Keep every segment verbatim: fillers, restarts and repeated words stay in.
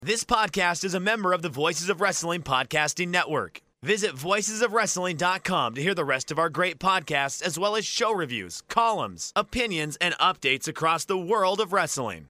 This podcast is a member of the Voices of Wrestling Podcasting Network. Visit voices of wrestling dot com to hear the rest of our great podcasts, as well as show reviews, columns, opinions, and updates across the world of wrestling.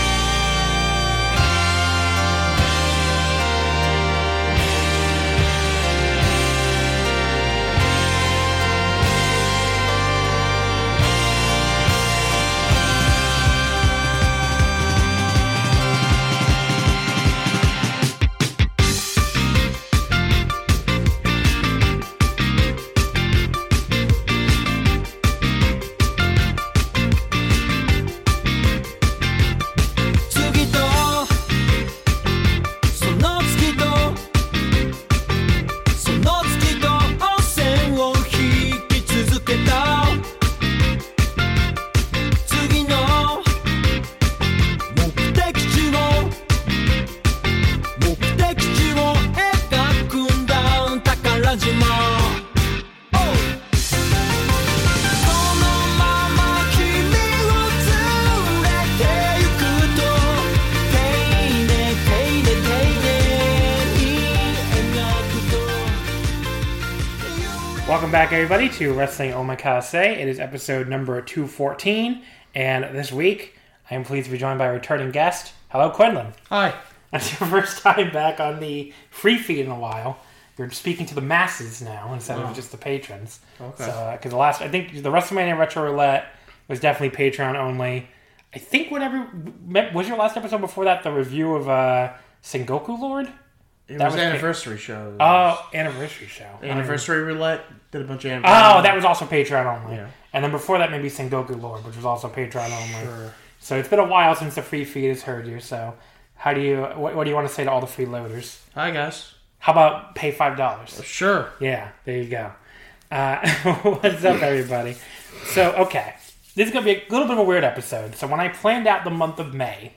Welcome back, everybody, to Wrestling Omakase. It is episode number two fourteen, and this week I am pleased to be joined by a returning guest. Hello, Quinlan. Hi. That's your first time back on the free feed in a while. You're speaking to the masses now instead oh. of just the patrons. Okay. So, because the last, I think the WrestleMania Retro Roulette was definitely Patreon only. I think whatever was your last episode before that, the review of uh, Sengoku Lord. It that was, was an anniversary pa- show. Oh, anniversary show. Anniversary Roulette did a bunch of anniversary. Oh, that was also Patreon only. Yeah. And then before that, maybe Sengoku Lord, which was also Patreon only. Sure. So it's been a while since the free feed has heard you. So how do you? What, what do you want to say to all the freeloaders? Hi, guys. How about pay five dollars? Uh, sure. Yeah, there you go. Uh, what's up, everybody? So okay, this is gonna be a little bit of a weird episode. So when I planned out the month of May,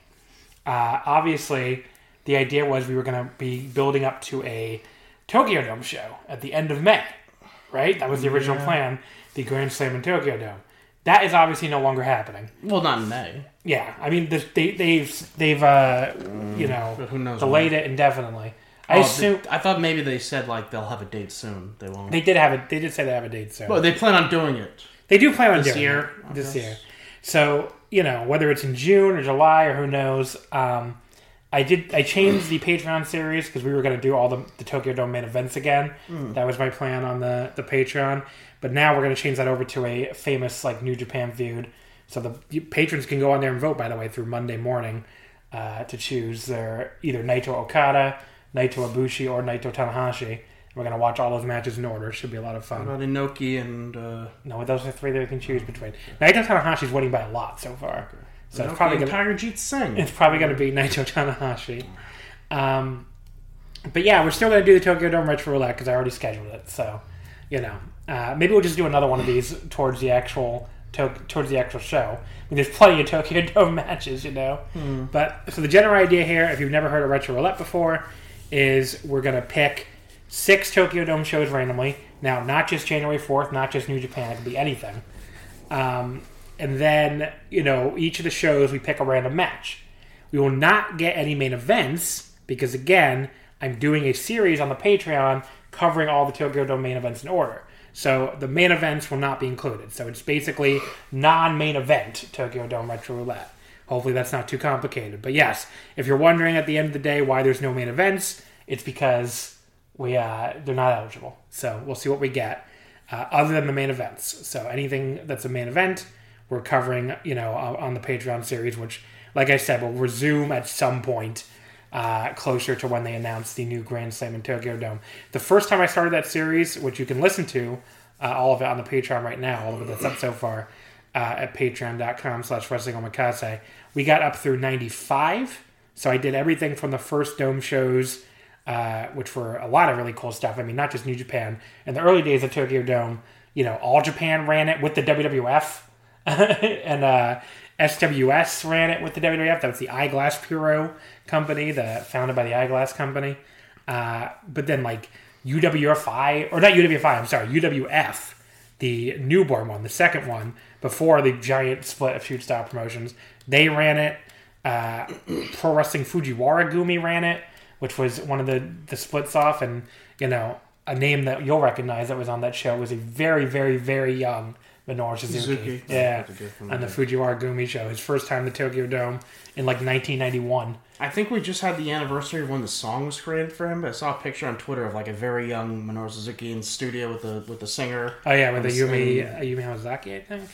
uh, obviously the idea was we were going to be building up to a Tokyo Dome show at the end of May, right? That was the original yeah. plan, the Grand Slam in Tokyo Dome. That is obviously no longer happening. Well, not in May. Yeah, I mean, they, they've, they've uh, you know, who knows delayed when. it indefinitely. Oh, I assume. I thought maybe they said, like, they'll have a date soon. They won't. They did have it. They did say they have a date soon. Well, they plan on doing it. They do plan on this doing year, it this year. So, you know, whether it's in June or July or who knows, um... I did. I changed the Patreon series because we were going to do all the, the Tokyo Dome main events again. Mm. That was my plan on the, the Patreon. But now we're going to change that over to a famous like New Japan feud. So the patrons can go on there and vote, by the way, through Monday morning uh, to choose their either Naito Okada, Naito Ibushi, or Naito Tanahashi. And we're going to watch all those matches in order. It should be a lot of fun. What about Inoki and... Uh... No, those are three that we can choose between. Naito Tanahashi's winning by a lot so far. Okay. So Inoki it's probably and gonna, Tajiri Singh. It's probably going to be Naito Tanahashi. Um, but yeah, we're still going to do the Tokyo Dome Retro Roulette because I already scheduled it. So, you know, uh, maybe we'll just do another one of these towards the actual to, towards the actual show. I mean, there's plenty of Tokyo Dome matches, you know. Hmm. But so the general idea here, if you've never heard of Retro Roulette before, is we're going to pick six Tokyo Dome shows randomly. Now, not just January fourth, not just New Japan. It could be anything. Um... And then, you know, each of the shows we pick a random match. We will not get any main events because, again, I'm doing a series on the Patreon covering all the Tokyo Dome main events in order. So the main events will not be included. So it's basically non-main event Tokyo Dome Retro Roulette. Hopefully that's not too complicated. But yes, if you're wondering at the end of the day why there's no main events, it's because we uh, they're not eligible. So we'll see what we get uh, other than the main events. So anything that's a main event... we're covering, you know, on the Patreon series, which, like I said, will resume at some point uh, closer to when they announce the new Grand Slam in Tokyo Dome. The first time I started that series, which you can listen to, uh, all of it on the Patreon right now, all of it that's up so far, uh, at patreon.com slash wrestling omakase, we got up through ninety-five. So I did everything from the first Dome shows, uh, which were a lot of really cool stuff. I mean, not just New Japan. In the early days of Tokyo Dome, you know, All Japan ran it with the W W F. and uh, S W S ran it with the W W F. That was the Eyeglass Puro company, the founded by the Eyeglass Company. Uh, but then, like, U W F I, or not U W F I, I'm sorry, U W F, the newborn one, the second one, before the giant split of Shoot Style Promotions, they ran it. Uh, Pro Wrestling Fujiwara Gumi ran it, which was one of the, the splits off. And, you know, a name that you'll recognize that was on that show was a very, very, very young Minoru Suzuki. Suzuki. Yeah, Oh, on the Fujiwara Gumi show. His first time in the Tokyo Dome in like nineteen ninety-one. I think we just had the anniversary of when the song was created for him, but I saw a picture on Twitter of like a very young Minoru Suzuki in the studio with the with the singer. Oh, yeah, with the And Yumi, and- uh, Yumi Hamazaki, I think.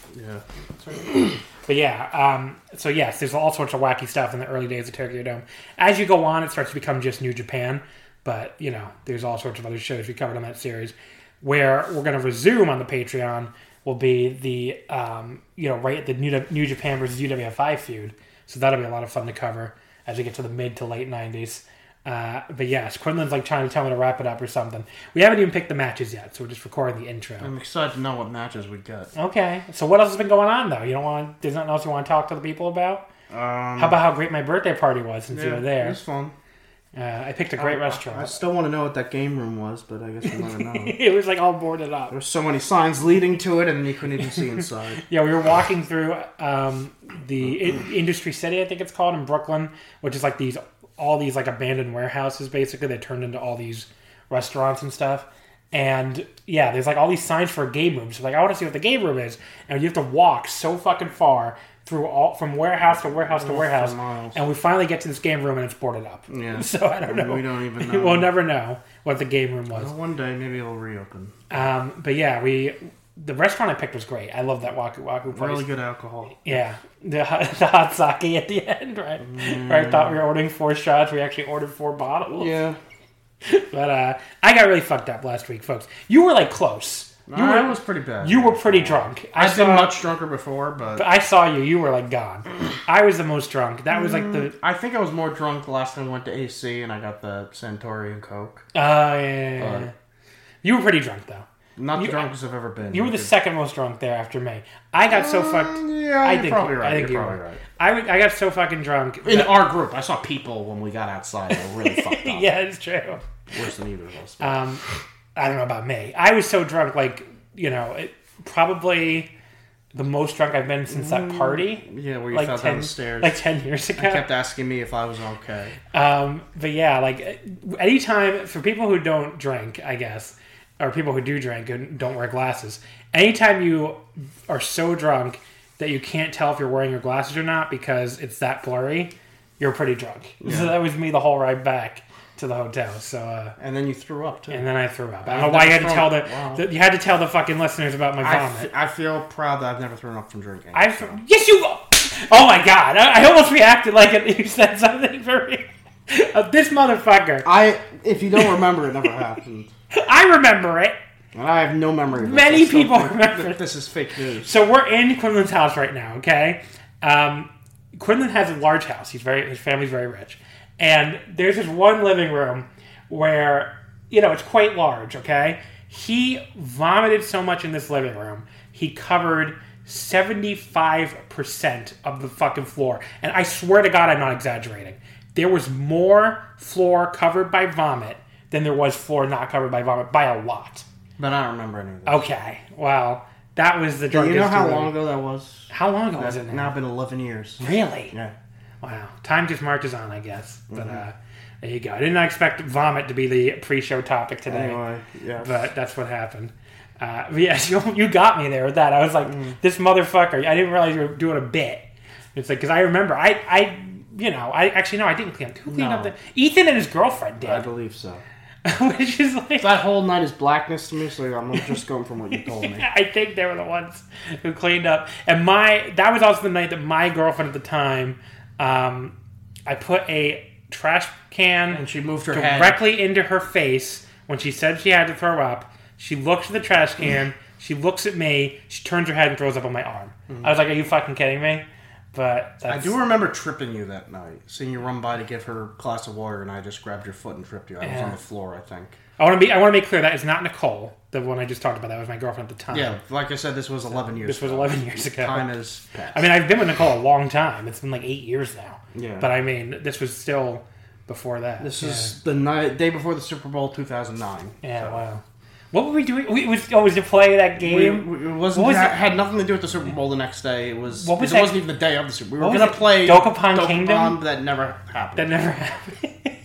Yeah. But yeah, um, so yes, there's all sorts of wacky stuff in the early days of Tokyo Dome. As you go on, it starts to become just New Japan, but, you know, there's all sorts of other shows we covered on that series. Where we're going to resume on the Patreon will be the, um, you know, right at the New, New Japan versus U W F I feud. So that'll be a lot of fun to cover as we get to the mid to late nineties. Uh, but yes, Quinlan's like trying to tell me to wrap it up or something. We haven't even picked the matches yet, so we're just recording the intro. I'm excited to know what matches we got. Okay, so what else has been going on though? You don't want? There's nothing else you want to talk to the people about? Um, How about how great my birthday party was since you yeah, were It there? was fun. Uh, I picked a great I, restaurant. I still want to know what that game room was, but I guess we'll never know. It was like all boarded up. There's so many signs leading to it, and you couldn't even see inside. Yeah, we were walking through um, the in- Industry City, I think it's called, in Brooklyn, which is like these all these like abandoned warehouses basically that turned into all these restaurants and stuff. And yeah, there's like all these signs for a game room. So like, I want to see what the game room is, and you have to walk so fucking far through all from warehouse to warehouse to Oh, warehouse, for miles. and we finally get to this game room and it's boarded up. Yeah. So I don't know. We don't even know. We'll never know what the game room was. Well, one day maybe it'll reopen. Um, but yeah, we the restaurant I picked was great. I love that Waku Waku place. Really good alcohol. Yeah, the hot- the hot sake at the end, right? Where I thought we were ordering four shots, we actually ordered four bottles. Yeah. But uh, I got really fucked up last week, folks. You were like close. You I were was pretty bad. you were pretty drunk. I I've saw, been much drunker before, but I saw you. You were like gone. I was the most drunk. That was like the. I think I was more drunk the last time I went to A C and I got the Centauri and Coke. Oh yeah, yeah, yeah, yeah. You were pretty drunk though. Not You- the drunkest I've ever been. You were the second most drunk there after me. I got so fucked. Yeah, I you're think probably right. I think you're you probably were. right. I, w- I got so fucking drunk. In that- our group, I saw people when we got outside that were really fucked up. yeah, it's true. Worse than either of us. Um, I don't know about me. I was so drunk, like, you know, it, probably the most drunk I've been since that party. yeah, where you Like fell ten, down the stairs. like ten years ago. I kept asking me if I was okay. Um, but yeah, like anytime for people who don't drink, I guess, or people who do drink and don't wear glasses, anytime you are so drunk that you can't tell if you're wearing your glasses or not because it's that blurry, you're pretty drunk. Yeah. So that was me the whole ride back to the hotel. So, uh, And then you threw up, too. and then I threw up. I I've don't know why you had never to tell thrown- the, wow. the you had to tell the fucking listeners about my I, vomit. f- I feel proud that I've never thrown up from drinking. I so. yes you. Oh my god! I, I almost reacted like it, you said something very. Uh, this motherfucker. I, if you don't remember, it never happened. I remember it. And I have no memory of this. Many I still people think remember. that This is fake news. So we're in Quinlan's house right now. Okay, um, Quinlan has a large house. He's very his family's very rich, and there's this one living room where you know it's quite large. Okay, he vomited so much in this living room he covered seventy-five percent of the fucking floor, and I swear to God, I'm not exaggerating. There was more floor covered by vomit than there was floor not covered by vomit by a lot. But I don't remember any of this. Okay, well, that was the Do drunkest. you know how dude. long ago that was? How long ago was That's it now now? been eleven years. Really? Yeah. Wow. Time just marches on, I guess. But Mm-hmm. uh, there you go. I did not expect vomit to be the pre-show topic today, Anyway, yeah. but that's what happened. Uh, but yes, you, you got me there with that. I was like, Mm. this motherfucker. I didn't realize you were doing a bit. It's like because I remember, I, I, you know, I actually no, I didn't clean up. Who cleaned No. up the Ethan and his girlfriend I did, believe so. which is like. That whole night is blackness to me, so I'm just going from what you told me. I think they were the ones who cleaned up. And my that was also the night that my girlfriend at the time, um, I put a trash can And she moved her head. directly into her face when she said she had to throw up. She looks at the trash can. She looks at me. She turns her head and throws up on my arm. I was like, "Are you fucking kidding me?" But that's, I do remember tripping you that night, seeing you run by to give her a glass of water, and I just grabbed your foot and tripped you. I was Yeah. on the floor, I think. I want to be. I want to make clear that it's not Nicole, the one I just talked about. That was my girlfriend at the time. Yeah, like I said, this was eleven years This was ago. eleven years ago. Time is passed. I mean, I've been with Nicole a long time. It's been like eight years now. Yeah. But I mean, this was still before that. this yeah. is the night, day before the Super Bowl two thousand nine. Yeah, So, wow. What were we doing? We was always to play that game. We, we, it wasn't. was it it? had nothing to do with the Super Bowl the next day. It was. What was it that? wasn't even the day of the Super Bowl. We What were was gonna it? play Dokapon Kingdom? That never happened. That never happened.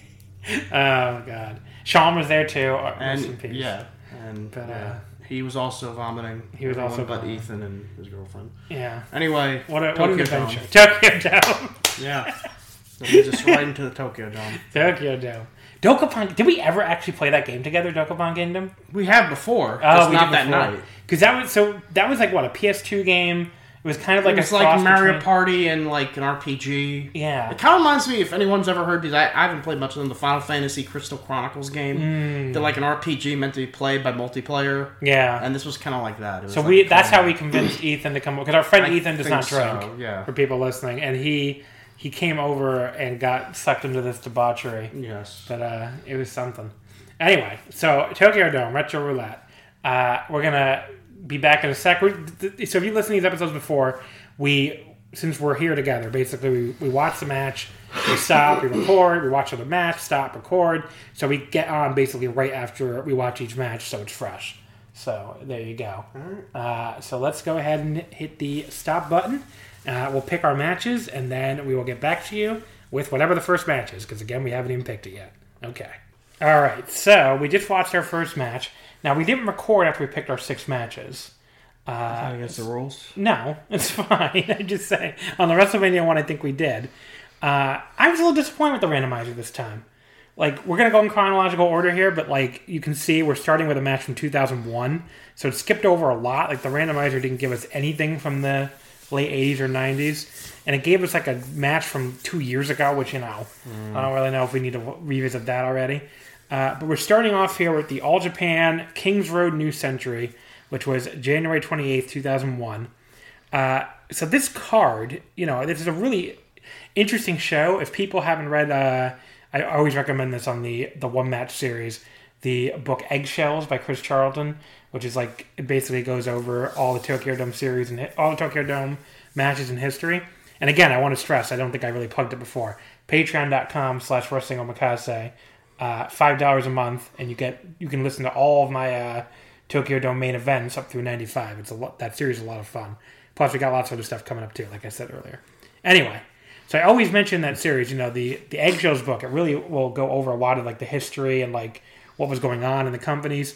Oh god, Sean was there too. and Rest in peace. yeah, and But, uh, yeah. He was also vomiting. He was Everyone also but vomiting. Ethan and his girlfriend. Yeah. Anyway, What, a, what Tokyo an adventure. Dome. Tokyo Dome. Yeah. So we just right into the Tokyo Dome. Tokyo Dome. Dokapon. Did we ever actually play that game together, Dokapon Kingdom? We have before, Oh, just we not did that before. night. Because that was so. That was like what, a P S two game. It was kind of like It was a like cross Mario between- Party and like an R P G. Yeah. It kind of reminds me, if anyone's ever heard these, I, I haven't played much of them, the Final Fantasy Crystal Chronicles game. Mm. They're like an R P G meant to be played by multiplayer. Yeah. And this was kind of like that. It was So like we a that's how we co-op. convinced Ethan to come because our friend I Ethan does think not drink. so, yeah. For people listening, and he he came over and got sucked into this debauchery. Yes. But uh, it was something. Anyway, so Tokyo Dome Retro Roulette. Uh, we're gonna be back in a sec. We're, so if you listened to these episodes before, we since we're here together, basically we, we watch the match, we stop, we record, we watch the match, stop, record. So we get on basically right after we watch each match, so it's fresh. So there you go. Uh, so let's go ahead and hit the stop button. Uh, we'll pick our matches, and then we will get back to you with whatever the first match is, because again, we haven't even picked it yet. Okay. All right, so we just watched our first match. Now, we didn't record after we picked our six matches. Uh, against the rules? no, it's fine. I just say on the WrestleMania one, I think we did. Uh, I was a little disappointed with the randomizer this time. Like, we're gonna go in chronological order here, but like you can see, we're starting with a match from two thousand one, so it skipped over a lot. Like the randomizer didn't give us anything from the late eighties or nineties, and it gave us like a match from two years ago, which you know, mm. I don't really know if we need to revisit that already. Uh, but we're starting off here with the All Japan Kings Road New Century, which was January twenty-eighth, two thousand one. Uh, so this card, you know, this is a really interesting show. If people haven't read, uh, I always recommend this on the, the One Match series, the book Eggshells by Chris Charlton, which is like, it basically goes over all the Tokyo Dome series and all the Tokyo Dome matches in history. And again, I want to stress, I don't think I really plugged it before. Patreon.com slash Wrestling Omakase. Uh, five dollars a month, and you get you can listen to all of my uh, Tokyo Dome main events up through ninety-five. It's a lot, that series is a lot of fun. Plus, we got lots of other stuff coming up too, like I said earlier. Anyway, so I always mention that series. You know, the the Eggshells book. It really will go over a lot of like the history and like what was going on in the companies.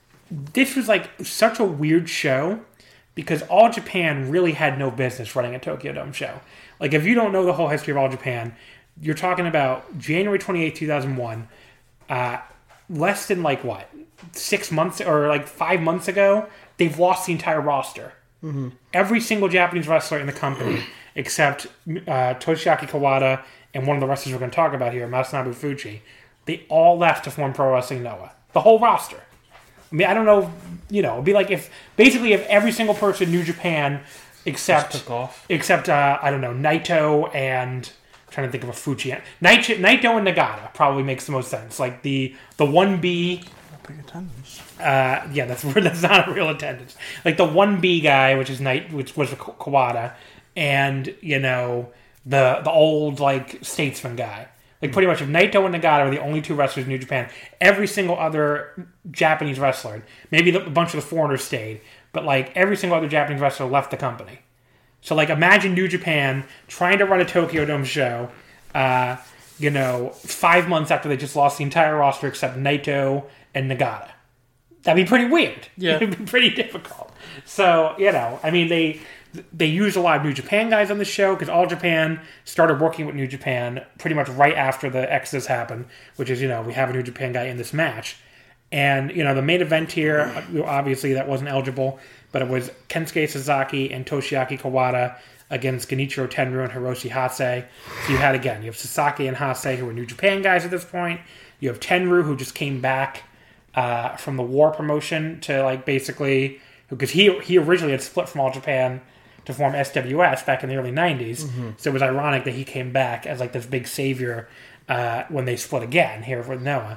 This was like such a weird show because All Japan really had no business running a Tokyo Dome show. Like, if you don't know the whole history of All Japan, you're talking about January twenty-eighth, two thousand one. Uh, less than like what six months or like five months ago, they've lost the entire roster. Mm-hmm. Every single Japanese wrestler in the company, except uh, Toshiaki Kawada and one of the wrestlers we're going to talk about here, Masanobu Fuji, they all left to form Pro Wrestling Noah. The whole roster. I mean, I don't know. You know, it'd be like if basically if every single person in New Japan except Just took off. except uh, I don't know Naito and. Trying to think of a Fuji. Naito, Naito and Nagata probably makes the most sense. Like the the one B. Big attendance. Uh, yeah, that's that's not a real attendance. Like the one B guy, which is Night, which was Kawada, and you know the the old like statesman guy. Like pretty much, if Naito and Nagata are the only two wrestlers in New Japan, every single other Japanese wrestler, maybe the, a bunch of the foreigners stayed, but like every single other Japanese wrestler left the company. So, like, imagine New Japan trying to run a Tokyo Dome show, uh, you know, five months after they just lost the entire roster except Naito and Nagata. That'd be pretty weird. Yeah. It'd be pretty difficult. So, you know, I mean, they they used a lot of New Japan guys on the show because All Japan started working with New Japan pretty much right after the Exodus happened, which is, you know, we have a New Japan guy in this match. And, you know, the main event here, obviously that wasn't eligible, but it was Kensuke Sasaki and Toshiaki Kawada against Genichiro Tenryu and Hiroshi Hase. So you had, again, you have Sasaki and Hase, who were New Japan guys at this point. You have Tenryu, who just came back uh, from the War promotion to, like, basically... Because he he originally had split from All Japan to form S W S back in the early nineties. Mm-hmm. So it was ironic that he came back as, like, this big savior uh, when they split again here with Noah.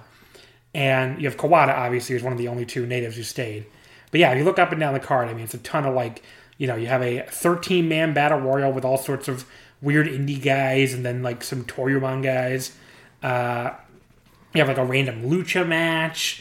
And you have Kawada, obviously, who's one of the only two natives who stayed. But yeah, if you look up and down the card, I mean, it's a ton of, like, you know, you have a thirteen-man battle royal with all sorts of weird indie guys and then, like, some Toryumon guys. Uh, you have, like, a random lucha match.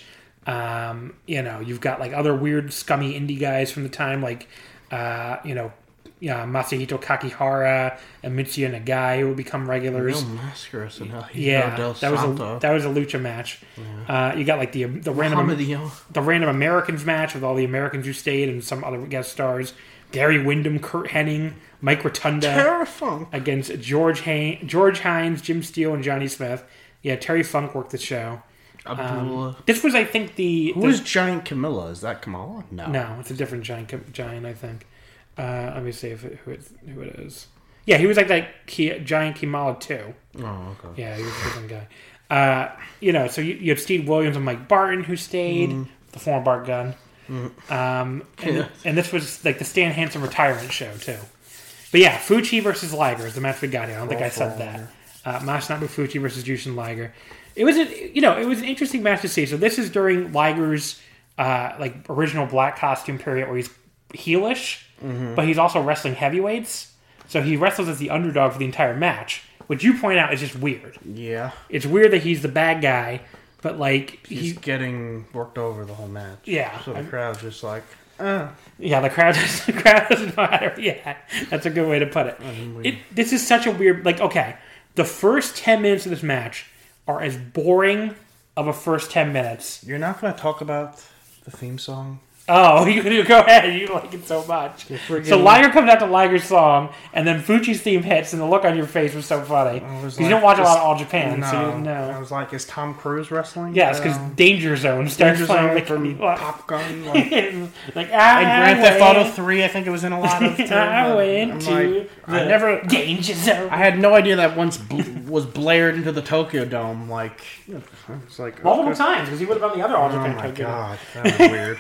Um, you know, you've got like other weird, scummy indie guys from the time, like uh, you know, yeah, Masahito Kakihara and Mitsuya Nagai, who would become regulars. Real Mascaras and Hijiro Yeah, del that was Santo. a that was a lucha match. Yeah. Uh, you got like the the random Muhammad the random Americans match with all the Americans who stayed and some other guest stars. Gary Windham, Kurt Hennig, Mike Rotunda Terry Funk. against George Hain, George Hines, Jim Steele, and Johnny Smith. Yeah, Terry Funk worked the show. Abdullah. Um, this was, I think, the... Who the, is Giant Camilla? Is that Kamala? No. No, it's a different giant, giant I think. Uh, let me see if it, who, it, who it is. Yeah, he was like that Ki, Giant Kamala too. Oh, okay. Yeah, he was a different guy. Uh, you know, so you, you had Steve Williams and Mike Barton who stayed, mm. the former Bart Gunn. Mm. Um, and, Yeah. and this was like the Stan Hansen retirement show too. But yeah, Fuchi versus Liger is the match we got here. I don't think I said that. Uh, Masanobu Fuchi versus Jushin Liger. It was, a, you know, it was an interesting match to see. So this is during Liger's uh, like original black costume period where he's heelish, mm-hmm. but he's also wrestling heavyweights. So he wrestles as the underdog for the entire match, which you point out is just weird. Yeah. It's weird that he's the bad guy, but like He's he, getting worked over the whole match. Yeah. So the crowd's just like, uh. Yeah, the crowd, the crowd doesn't know how to. Yeah, that's a good way to put it. it. This is such a weird. Like, okay, the first ten minutes of this match are as boring of a first ten minutes. You're not going to talk about the theme song? Oh, you, you go ahead. You like it so much. So Liger comes out to Liger's song, and then Fuchi's theme hits, and the look on your face was so funny. Because like, you don't watch a lot of All Japan, no, so you didn't know. I was like, is Tom Cruise wrestling? Yes, because um, Danger Zone starts Danger playing Zone like, from like, Top Gun. Like, like ah, and Grand Theft Auto three, I think it was in a lot of. I went to like, I never Danger Zone. I had no idea that once bl- was blared into the Tokyo Dome. Like, it's like multiple okay. times because he would have done the other All Japan. Oh my Tokyo god, that was weird.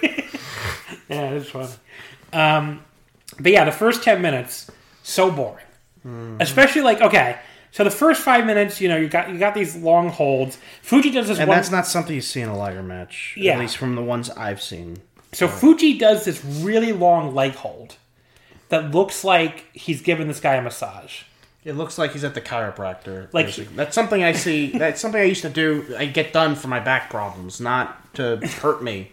Yeah, it's funny. Um, but yeah, the first ten minutes so boring, mm-hmm. especially like okay. So the first five minutes, you know, you got you got these long holds. Fuji does this, and one... that's not something you see in a Liger match. Yeah. At least from the ones I've seen. So Fuji does this really long leg hold that looks like he's giving this guy a massage. It looks like he's at the chiropractor. Like basically. That's something I see. That's something I used to do. I get done for my back problems, not to hurt me.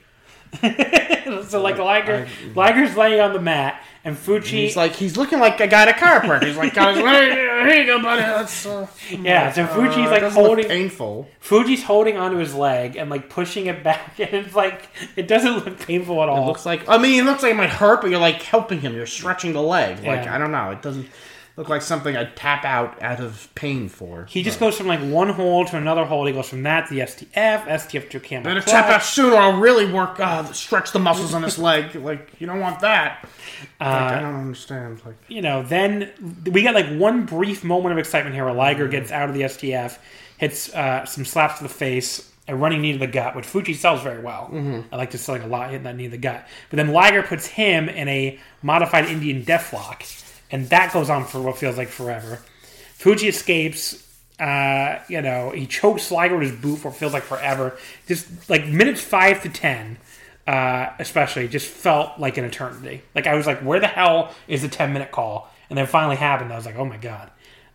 So like Liger, I, Liger's laying on the mat, and Fuji. He's like he's looking like a guy at a chiropractor. He's like, guys, here you go, buddy. That's, uh, yeah. So Fuji's uh, like holding painful. Fuji's holding onto his leg and like pushing it back, and it's like it doesn't look painful at all. It looks like I mean, it looks like it might hurt, but you're like helping him. You're stretching the leg. Like yeah. I don't know. It doesn't look like something I'd tap out out of pain for. He just but. goes from like one hold to another hold. He goes from that to the S T F, S T F to a camel. Better tap out sooner. I'll really work. Uh, stretch the muscles on this leg. Like you don't want that. Uh, like, I don't understand. Like you know, then we got like one brief moment of excitement here where Liger mm-hmm. gets out of the S T F, hits uh, some slaps to the face, a running knee to the gut, which Fuji sells very well. Mm-hmm. I like to selling a lot, hitting that knee to the gut. But then Liger puts him in a modified Indian deathlock. And that goes on for what feels like forever. Fuji escapes. Uh, you know, he chokes Liger with his boot for what feels like forever. Just like minutes five to ten, uh, especially, just felt like an eternity. Like I was like, where the hell is the ten minute call? And then it finally happened. I was like, oh my god.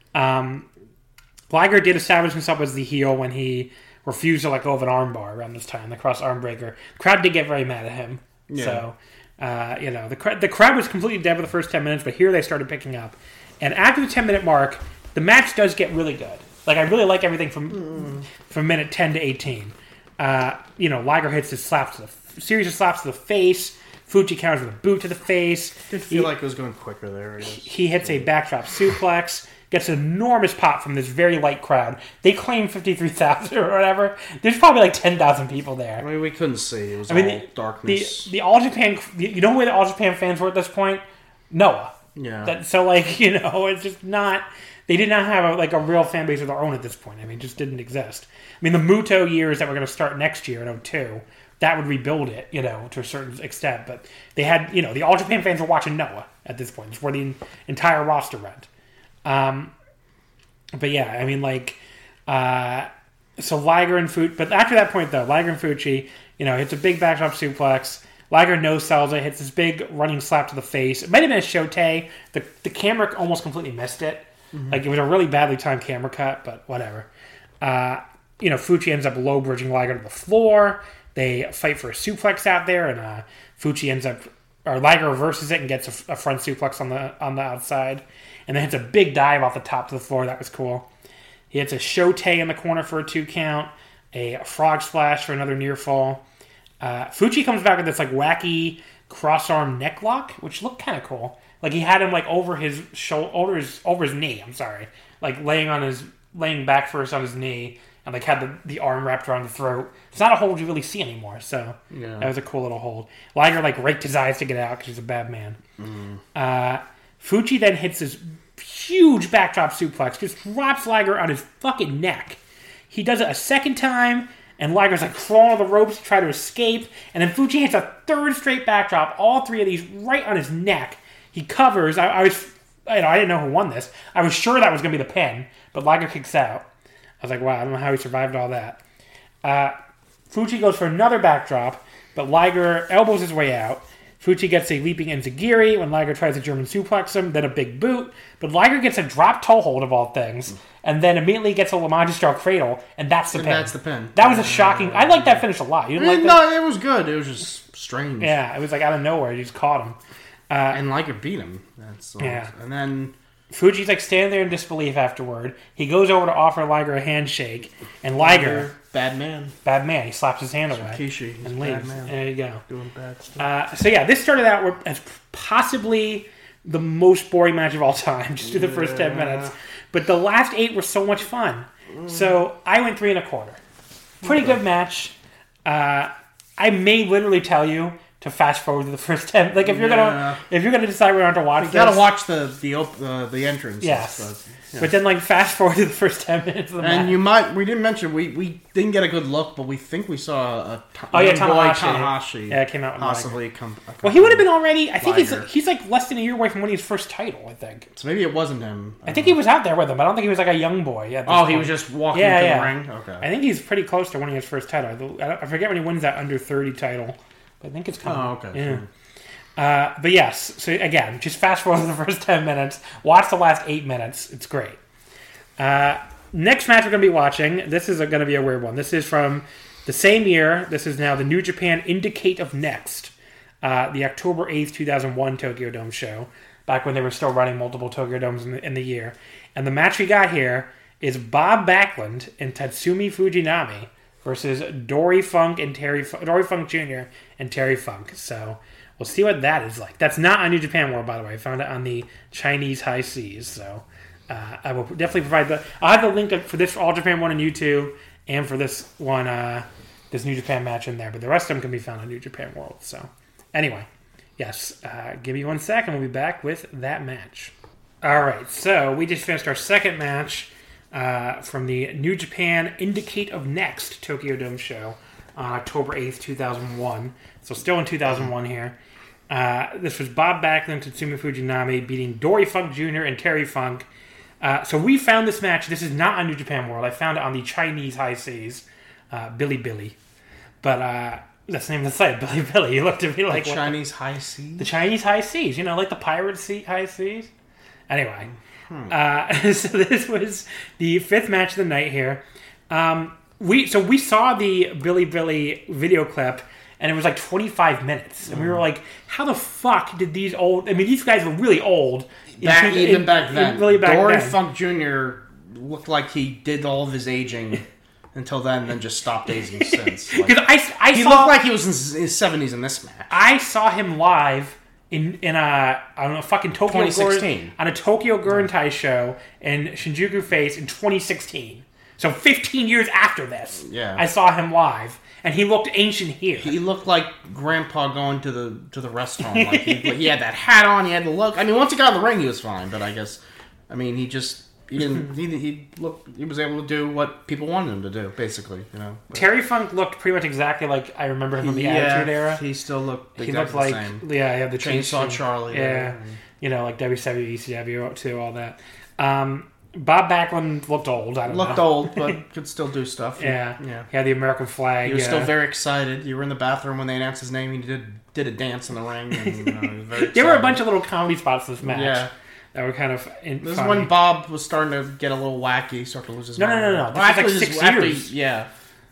Um, Liger did establish himself as the heel when he refused to let go of an armbar around this time, the cross arm breaker. The crowd did get very mad at him. Yeah. So. Uh, you know, the cr- the crowd was completely dead for the first ten minutes, but here they started picking up. And after the ten minute mark, the match does get really good. Like, I really like everything from mm. from minute ten to eighteen. Uh, you know, Liger hits his slaps to the f- series of slaps to the face. Fuji counters with a boot to the face. Did feel he, like it was going quicker there. I guess. He hits a backdrop suplex. Gets an enormous pop from this very light crowd. They claim fifty-three thousand or whatever. There's probably like ten thousand people there. I mean, we couldn't see. It was I mean, all the, darkness. The, the All Japan, you know where the All Japan fans were at this point? Noah. Yeah. That, so, like, you know, it's just not... They did not have, a, like, a real fan base of their own at this point. I mean, it just didn't exist. I mean, the Muto years that were going to start next year in oh two, that would rebuild it, you know, to a certain extent. But they had, you know, the All Japan fans were watching Noah at this point. It's where the entire roster went. Um... But yeah, I mean, like, uh, so Liger and Fuji, but after that point, though, Liger and Fuji, you know, hits a big backdrop suplex. Liger no-sells it, hits this big running slap to the face. It might have been a Shote. The the camera almost completely missed it. Mm-hmm. Like, it was a really badly timed camera cut, but whatever. Uh, you know, Fuji ends up low-bridging Liger to the floor. They fight for a suplex out there, and uh, Fucci ends up, or Liger reverses it and gets a, a front suplex on the on the outside, and then hits a big dive off the top to the floor. That was cool. He hits a Shote in the corner for a two count, a frog splash for another near fall. Uh, Fucci comes back with this like wacky cross arm neck lock, which looked kind of cool. Like he had him like over his shoulder, over his over his knee. I'm sorry, like laying on his laying back first on his knee, and like had the, the arm wrapped around the throat. It's not a hold you really see anymore, so yeah. That was a cool little hold. Liger like raked his eyes to get out because he's a bad man. Mm. Uh, Fucci then hits this huge backdrop suplex, just drops Liger on his fucking neck. He does it a second time, and Liger's like crawling on the ropes to try to escape, and then Fucci hits a third straight backdrop, all three of these right on his neck. He covers. I, I was, you know, I didn't know who won this. I was sure that was going to be the pin, but Liger kicks out. I was like, wow, I don't know how he survived all that. Uh, Fucci goes for another backdrop, but Liger elbows his way out. Fucci gets a leaping enziguri when Liger tries to German suplex him, then a big boot. But Liger gets a drop toe hold of all things, and then immediately gets a La Magistral cradle, and that's the and pin. That's the pin. That was a shocking... I like that finish a lot. You didn't like that? No, it was good. It was just strange. Yeah, it was like out of nowhere. You just caught him. Uh, and Liger beat him. That's yeah. And then... Fuji's like standing there in disbelief afterward. He goes over to offer Liger a handshake, and Liger... Bad man. Bad man. He slaps his hand away Rikishi, and leaves. Bad man. There you go. Doing bad stuff. Uh, so yeah, this started out as possibly the most boring match of all time, just through the first yeah. ten minutes. But the last eight were so much fun. Mm. So I went three and a quarter. Pretty okay. good match. Uh, I may literally tell you to fast forward to the first ten. Like if you're yeah. gonna if you're gonna decide where to watch, you this, gotta watch the the op- uh, the entrance. Yes. But, yeah. but then like fast forward to the first ten minutes of the and match. And you might we didn't mention we, we didn't get a good look, but we think we saw a, a oh yeah young boy Tanahashi. Tanahashi Yeah, it came out possibly come. Well, he would have been already. I think Liger. he's he's like less than a year away from winning his first title. I think. So maybe it wasn't him. I, I think know. he was out there with him. I don't think he was like a young boy. At this oh, point. he was just walking yeah, into yeah. the ring. Okay. I think he's pretty close to winning his first title. I, I forget when he wins that under thirty title. But I think it's coming. Oh, okay. Yeah. Sure. Uh, but yes, so again, just fast forward to the first ten minutes. Watch the last eight minutes. It's great. Uh, next match we're going to be watching, this is going to be a weird one. This is from the same year. This is now the New Japan Indicate of Next, uh, the October eighth, two thousand one Tokyo Dome show, back when they were still running multiple Tokyo Domes in the, in the year. And the match we got here is Bob Backlund and Tatsumi Fujinami versus Dory Funk and Terry Dory Funk Junior and Terry Funk. So we'll see what that is like. That's not on New Japan World, by the way. I found it on the Chinese high seas. So uh, I will definitely provide the. I'll have the link for this for All Japan One on YouTube and for this one, uh, this New Japan match in there. But the rest of them can be found on New Japan World. So anyway, yes. Uh, give me one second. We'll be back with that match. All right. So we just finished our second match uh, from the New Japan Indicate of Next Tokyo Dome show on October eighth, two thousand one. So still in two thousand one here. Uh, this was Bob Backlund and Tatsumi Fujinami beating Dory Funk Junior and Terry Funk. Uh, so we found this match. This is not on New Japan World. I found it on the Chinese high seas. Uh, Billy Billy. But uh, that's the name of the site, Billy Billy. You looked at me like... The what Chinese the, high seas? The Chinese high seas. You know, like the pirate sea, high seas. Anyway. Hmm. Uh, so this was the fifth match of the night here. Um... We so we saw the Billy Billy video clip, and it was like twenty-five minutes, and we were like, "How the fuck did these old? I mean, these guys were really old. Back, in, even in, back then, in, really back Dory then. Funk Junior looked like he did all of his aging until then, then just stopped aging since. Because Like, I, I he saw, looked like he was in his seventies in this match. I saw him live in in a on a fucking Tokyo twenty sixteen Gordon, on a Tokyo Guruntai show in Shinjuku Face in twenty sixteen. So fifteen years after this, yeah. I saw him live, and he looked ancient here. He looked like Grandpa going to the to the restaurant. Like he, he had that hat on, he had the look. I mean, once he got in the ring, he was fine. But I guess, I mean, he just he didn't. he he looked. He was able to do what people wanted him to do, basically. You know. But Terry Funk looked pretty much exactly like I remember him from the yeah, Attitude Era. He still looked. Exactly he looked like the same. yeah, yeah, the Chainsaw Charlie. Yeah, yeah, you know, like W C W, E C W too, all that. Um, Bob Backlund looked old. I don't looked know. old, but could still do stuff. yeah, yeah. He had the American flag. He was yeah. still very excited. You were in the bathroom when they announced his name. He did did a dance in the ring. And, you know, he was very there were a bunch of little comedy spots in this match. Yeah. That were kind of in, This funny. is when Bob was starting to get a little wacky, start to lose his no, mind. No, no, no, no. This Well, was like after six his- after years. he- yeah.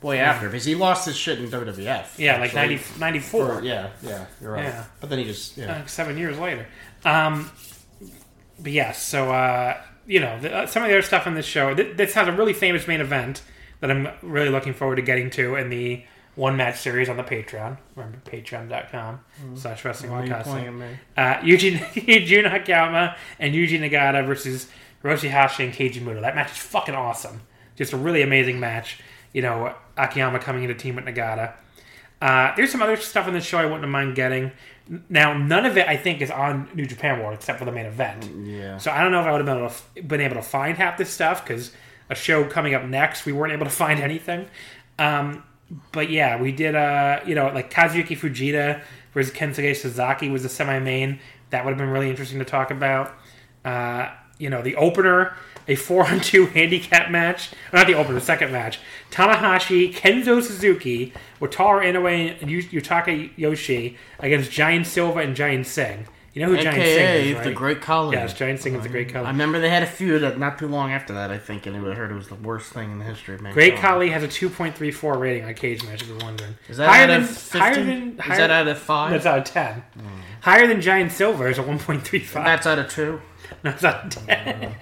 way after because he lost his shit in W W F. Yeah, like ninety, ninety-four. Or, yeah, yeah, you're right. Yeah. But then he just yeah. Uh, seven years later. Um, but yes, so uh, you know the, uh, some of the other stuff on this show. Th- this has a really famous main event that I'm really looking forward to getting to in the one match series on the Patreon. Remember, patreon dot com mm. slash wrestling podcasting. Uh, Yuji, Yuji Nakayama and Yuji Nagata versus Hiroshi Hashi and Keiji Muto. That match is fucking awesome. Just a really amazing match. You know, Akiyama coming into team with Nagata. Uh, there's some other stuff in this show I wouldn't mind getting. Now, none of it, I think, is on New Japan World except for the main event. Yeah. So I don't know if I would have been able to, been able to find half this stuff because a show coming up next, we weren't able to find anything. Um, but yeah, we did, uh, you know, like Kazuyuki Fujita versus Kensuke Sasaki was the semi-main. That would have been really interesting to talk about. Uh, you know, the opener, a four on two handicap match. Or not the opener, the second match. Tanahashi, Kenzo Suzuki, Wataru Inoue, and Yutaka Yoshi against Giant Silva and Giant Singh. You know who A K A Giant Singh is, right? the Great Khali. Yes, Giant Singh is the Great Khali. I remember they had a feud not too long after that, I think, and I heard it was the worst thing in the history of mankind. Great Khali has a two point three four rating on Cage Match, if you're wondering. Is that higher out than, of fifty? Higher than, is higher, that out of five? That's out of ten. Mm. Higher than Giant Silva is a one point three five. That's out of two? No, it's out of ten.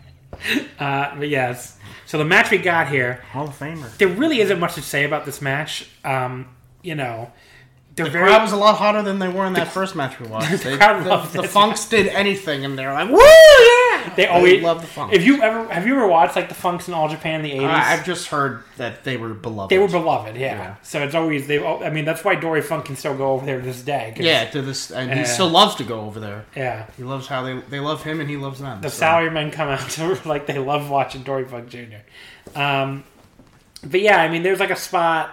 uh, but yes. So the match we got here... Hall of Famer. There really isn't much to say about this match. Um, you know... The very, crowd was a lot hotter than they were in that the, first match we watched. The, they, crowd the, loved the it. Funks did anything, and they're like, "Woo, yeah!" They always they love the Funks. If you ever have you ever watched like the Funks in All Japan in the eighties? Uh, I've just heard that they were beloved. They were beloved, yeah. yeah. So it's always they. I mean, that's why Dory Funk can still go over there to this day. Yeah, to this, and uh, he still loves to go over there. Yeah, he loves how they they love him, and he loves them. The so. salarymen come out to like they love watching Dory Funk Junior Um, but yeah, I mean, there's like a spot.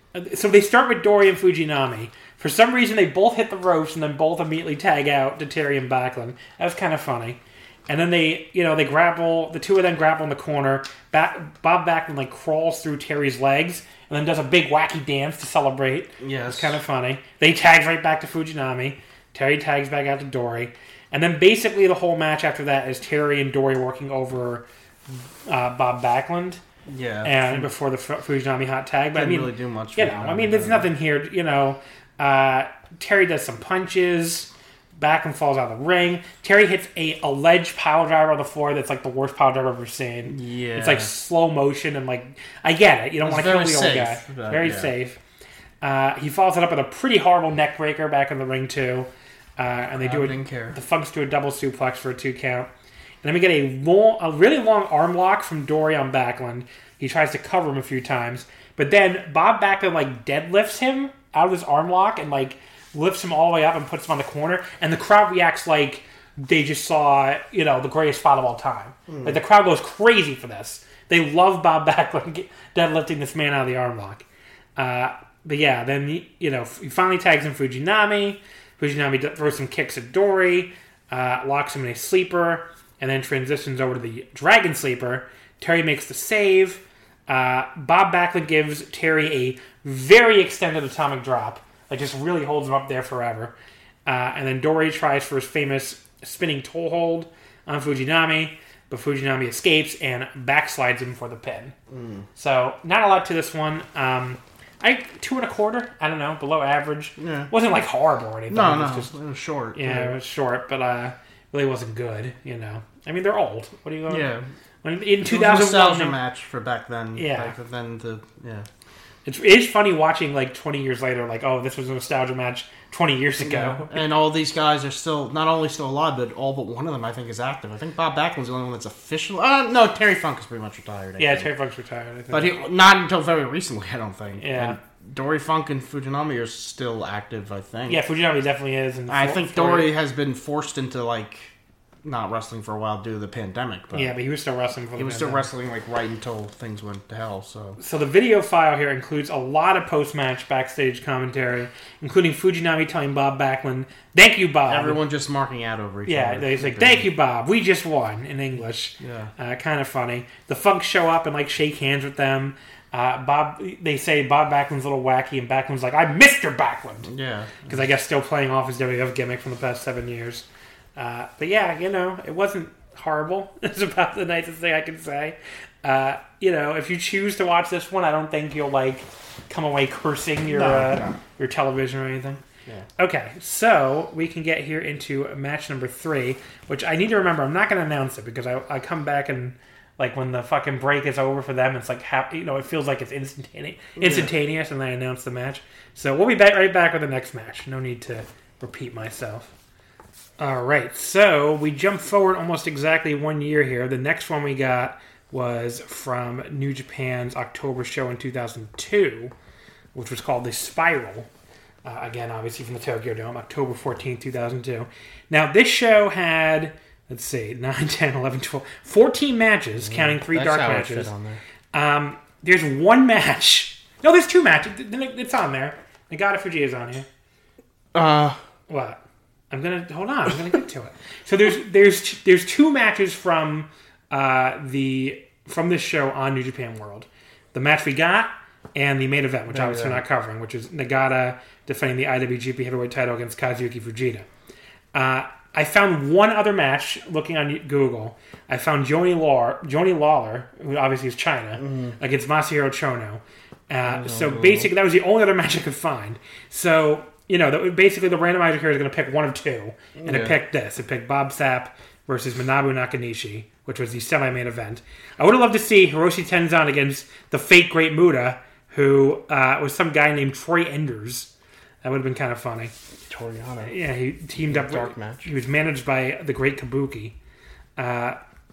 So they start with Dory and Fujinami. For some reason, they both hit the ropes and then both immediately tag out to Terry and Backlund. That was kind of funny. And then they, you know, they grapple. The two of them grapple in the corner. Back, Bob Backlund like crawls through Terry's legs and then does a big wacky dance to celebrate. Yes, it's kind of funny. They tag right back to Fujinami. Terry tags back out to Dory, and then basically the whole match after that is Terry and Dory working over uh, Bob Backlund. Yeah, and before the Fujinami hot tag, but didn't I mean, really do much. You know, I mean, there's nothing here. You know, uh, Terry does some punches. Backlund falls out of the ring. Terry hits a alleged pile driver on the floor that's like the worst pile driver I've ever seen. Yeah, it's like slow motion and like I get it. You don't want to kill the safe, old guy. But, very yeah. safe. Uh, he follows it up with a pretty horrible neck breaker back in the ring too, uh, and they I do didn't it. care. The Funks do a double suplex for a two count. And then we get a long, a really long arm lock from Dory on Backlund. He tries to cover him a few times, but then Bob Backlund like deadlifts him out of his arm lock and like lifts him all the way up and puts him on the corner, and the crowd reacts like they just saw, you know, the greatest spot of all time. Mm. Like the crowd goes crazy for this. They love Bob Backlund deadlifting this man out of the arm lock. Uh, but yeah, then you know he finally tags in Fujinami. Fujinami throws some kicks at Dory, uh, locks him in a sleeper, and then transitions over to the Dragon Sleeper. Terry makes the save. Uh, Bob Backlund gives Terry a very extended atomic drop. Like, just really holds him up there forever. Uh, and then Dory tries for his famous spinning toe hold on Fujinami, but Fujinami escapes and backslides him for the pin. Mm. So, not a lot to this one. Um, I two and a quarter. I don't know, below average. Yeah. Wasn't like horrible or anything. No, it no, was just, it was short. Yeah, yeah, it was short, but uh, really wasn't good. You know, I mean, they're old. What are you going? Yeah. When, in two thousand one, it was a nostalgia match for back then. Yeah. Back then, the yeah. It's, it's funny watching, like, twenty years later, like, oh, this was a nostalgia match twenty years ago. Yeah. And all these guys are still, not only still alive, but all but one of them, I think, is active. I think Bob Backlund's the only one that's official. Uh, no, Terry Funk is pretty much retired. I yeah, think. Terry Funk's retired, I think. But he, not until very recently, I don't think. Yeah. And Dory Funk and Fujinami are still active, I think. Yeah, Fujinami definitely is. And I for, think for, Dory has been forced into, like, not wrestling for a while due to the pandemic. But yeah, but he was still wrestling for the He was pandemic. still wrestling, like, right until things went to hell, so... So the video file here includes a lot of post-match backstage commentary, including Fujinami telling Bob Backlund, "Thank you, Bob." Everyone just marking out over each yeah, other. Yeah, they say, "Thank you, Bob. We just won," in English. Yeah. Uh, kind of funny. The Funks show up and, like, shake hands with them. Uh, Bob, they say Bob Backlund's a little wacky, and Backlund's like, "I'm Mister Backlund." Yeah. Because I guess still playing off his W W F gimmick from the past seven years. Uh, but yeah, you know, it wasn't horrible. It's about the nicest thing I can say. Uh, you know, if you choose to watch this one, I don't think you'll like come away cursing your No, uh, no. your television or anything. Yeah. Okay, so we can get here into match number three, which I need to remember. I'm not going to announce it because I, I come back and like when the fucking break is over for them, it's like ha- you know it feels like it's instantaneous, instantaneous, and then I announce the match. So we'll be back right back with the next match. No need to repeat myself. All right, so we jump forward almost exactly one year here. The next one we got was from New Japan's October show in two thousand two, which was called The Spiral. Uh, again, obviously from the Tokyo Dome, October fourteenth, two thousand two. Now, this show had, let's see, nine, ten, eleven, twelve, fourteen matches, counting three That's dark how it matches. fit on there. Um, there's one match. No, there's two matches. It's on there. Nagata Fujiya's on here. Uh, What? I'm gonna hold on. I'm gonna get to it. So there's there's there's two matches from uh, the from this show on New Japan World. The match we got and the main event, which Main obviously we're event. not covering, which is Nagata defending the I W G P Heavyweight title against Kazuki Fujita. Uh, I found one other match looking on Google. I found Joni Lawler, Joni Lawler, who obviously is China, Mm-hmm. against Masahiro Chono. Uh, so basically, that was the only other match I could find. So, you know, that, basically the randomizer here is going to pick one of two. And it Yeah. picked this. It picked Bob Sapp versus Manabu Nakanishi, which was the semi-main event. I would have loved to see Hiroshi Tenzan against the fake Great Muta, who uh, was some guy named Troy Enders. That would have been kind of funny. Toriano. Yeah, he teamed up. Dark with, match. He was managed by the Great Kabuki. Uh,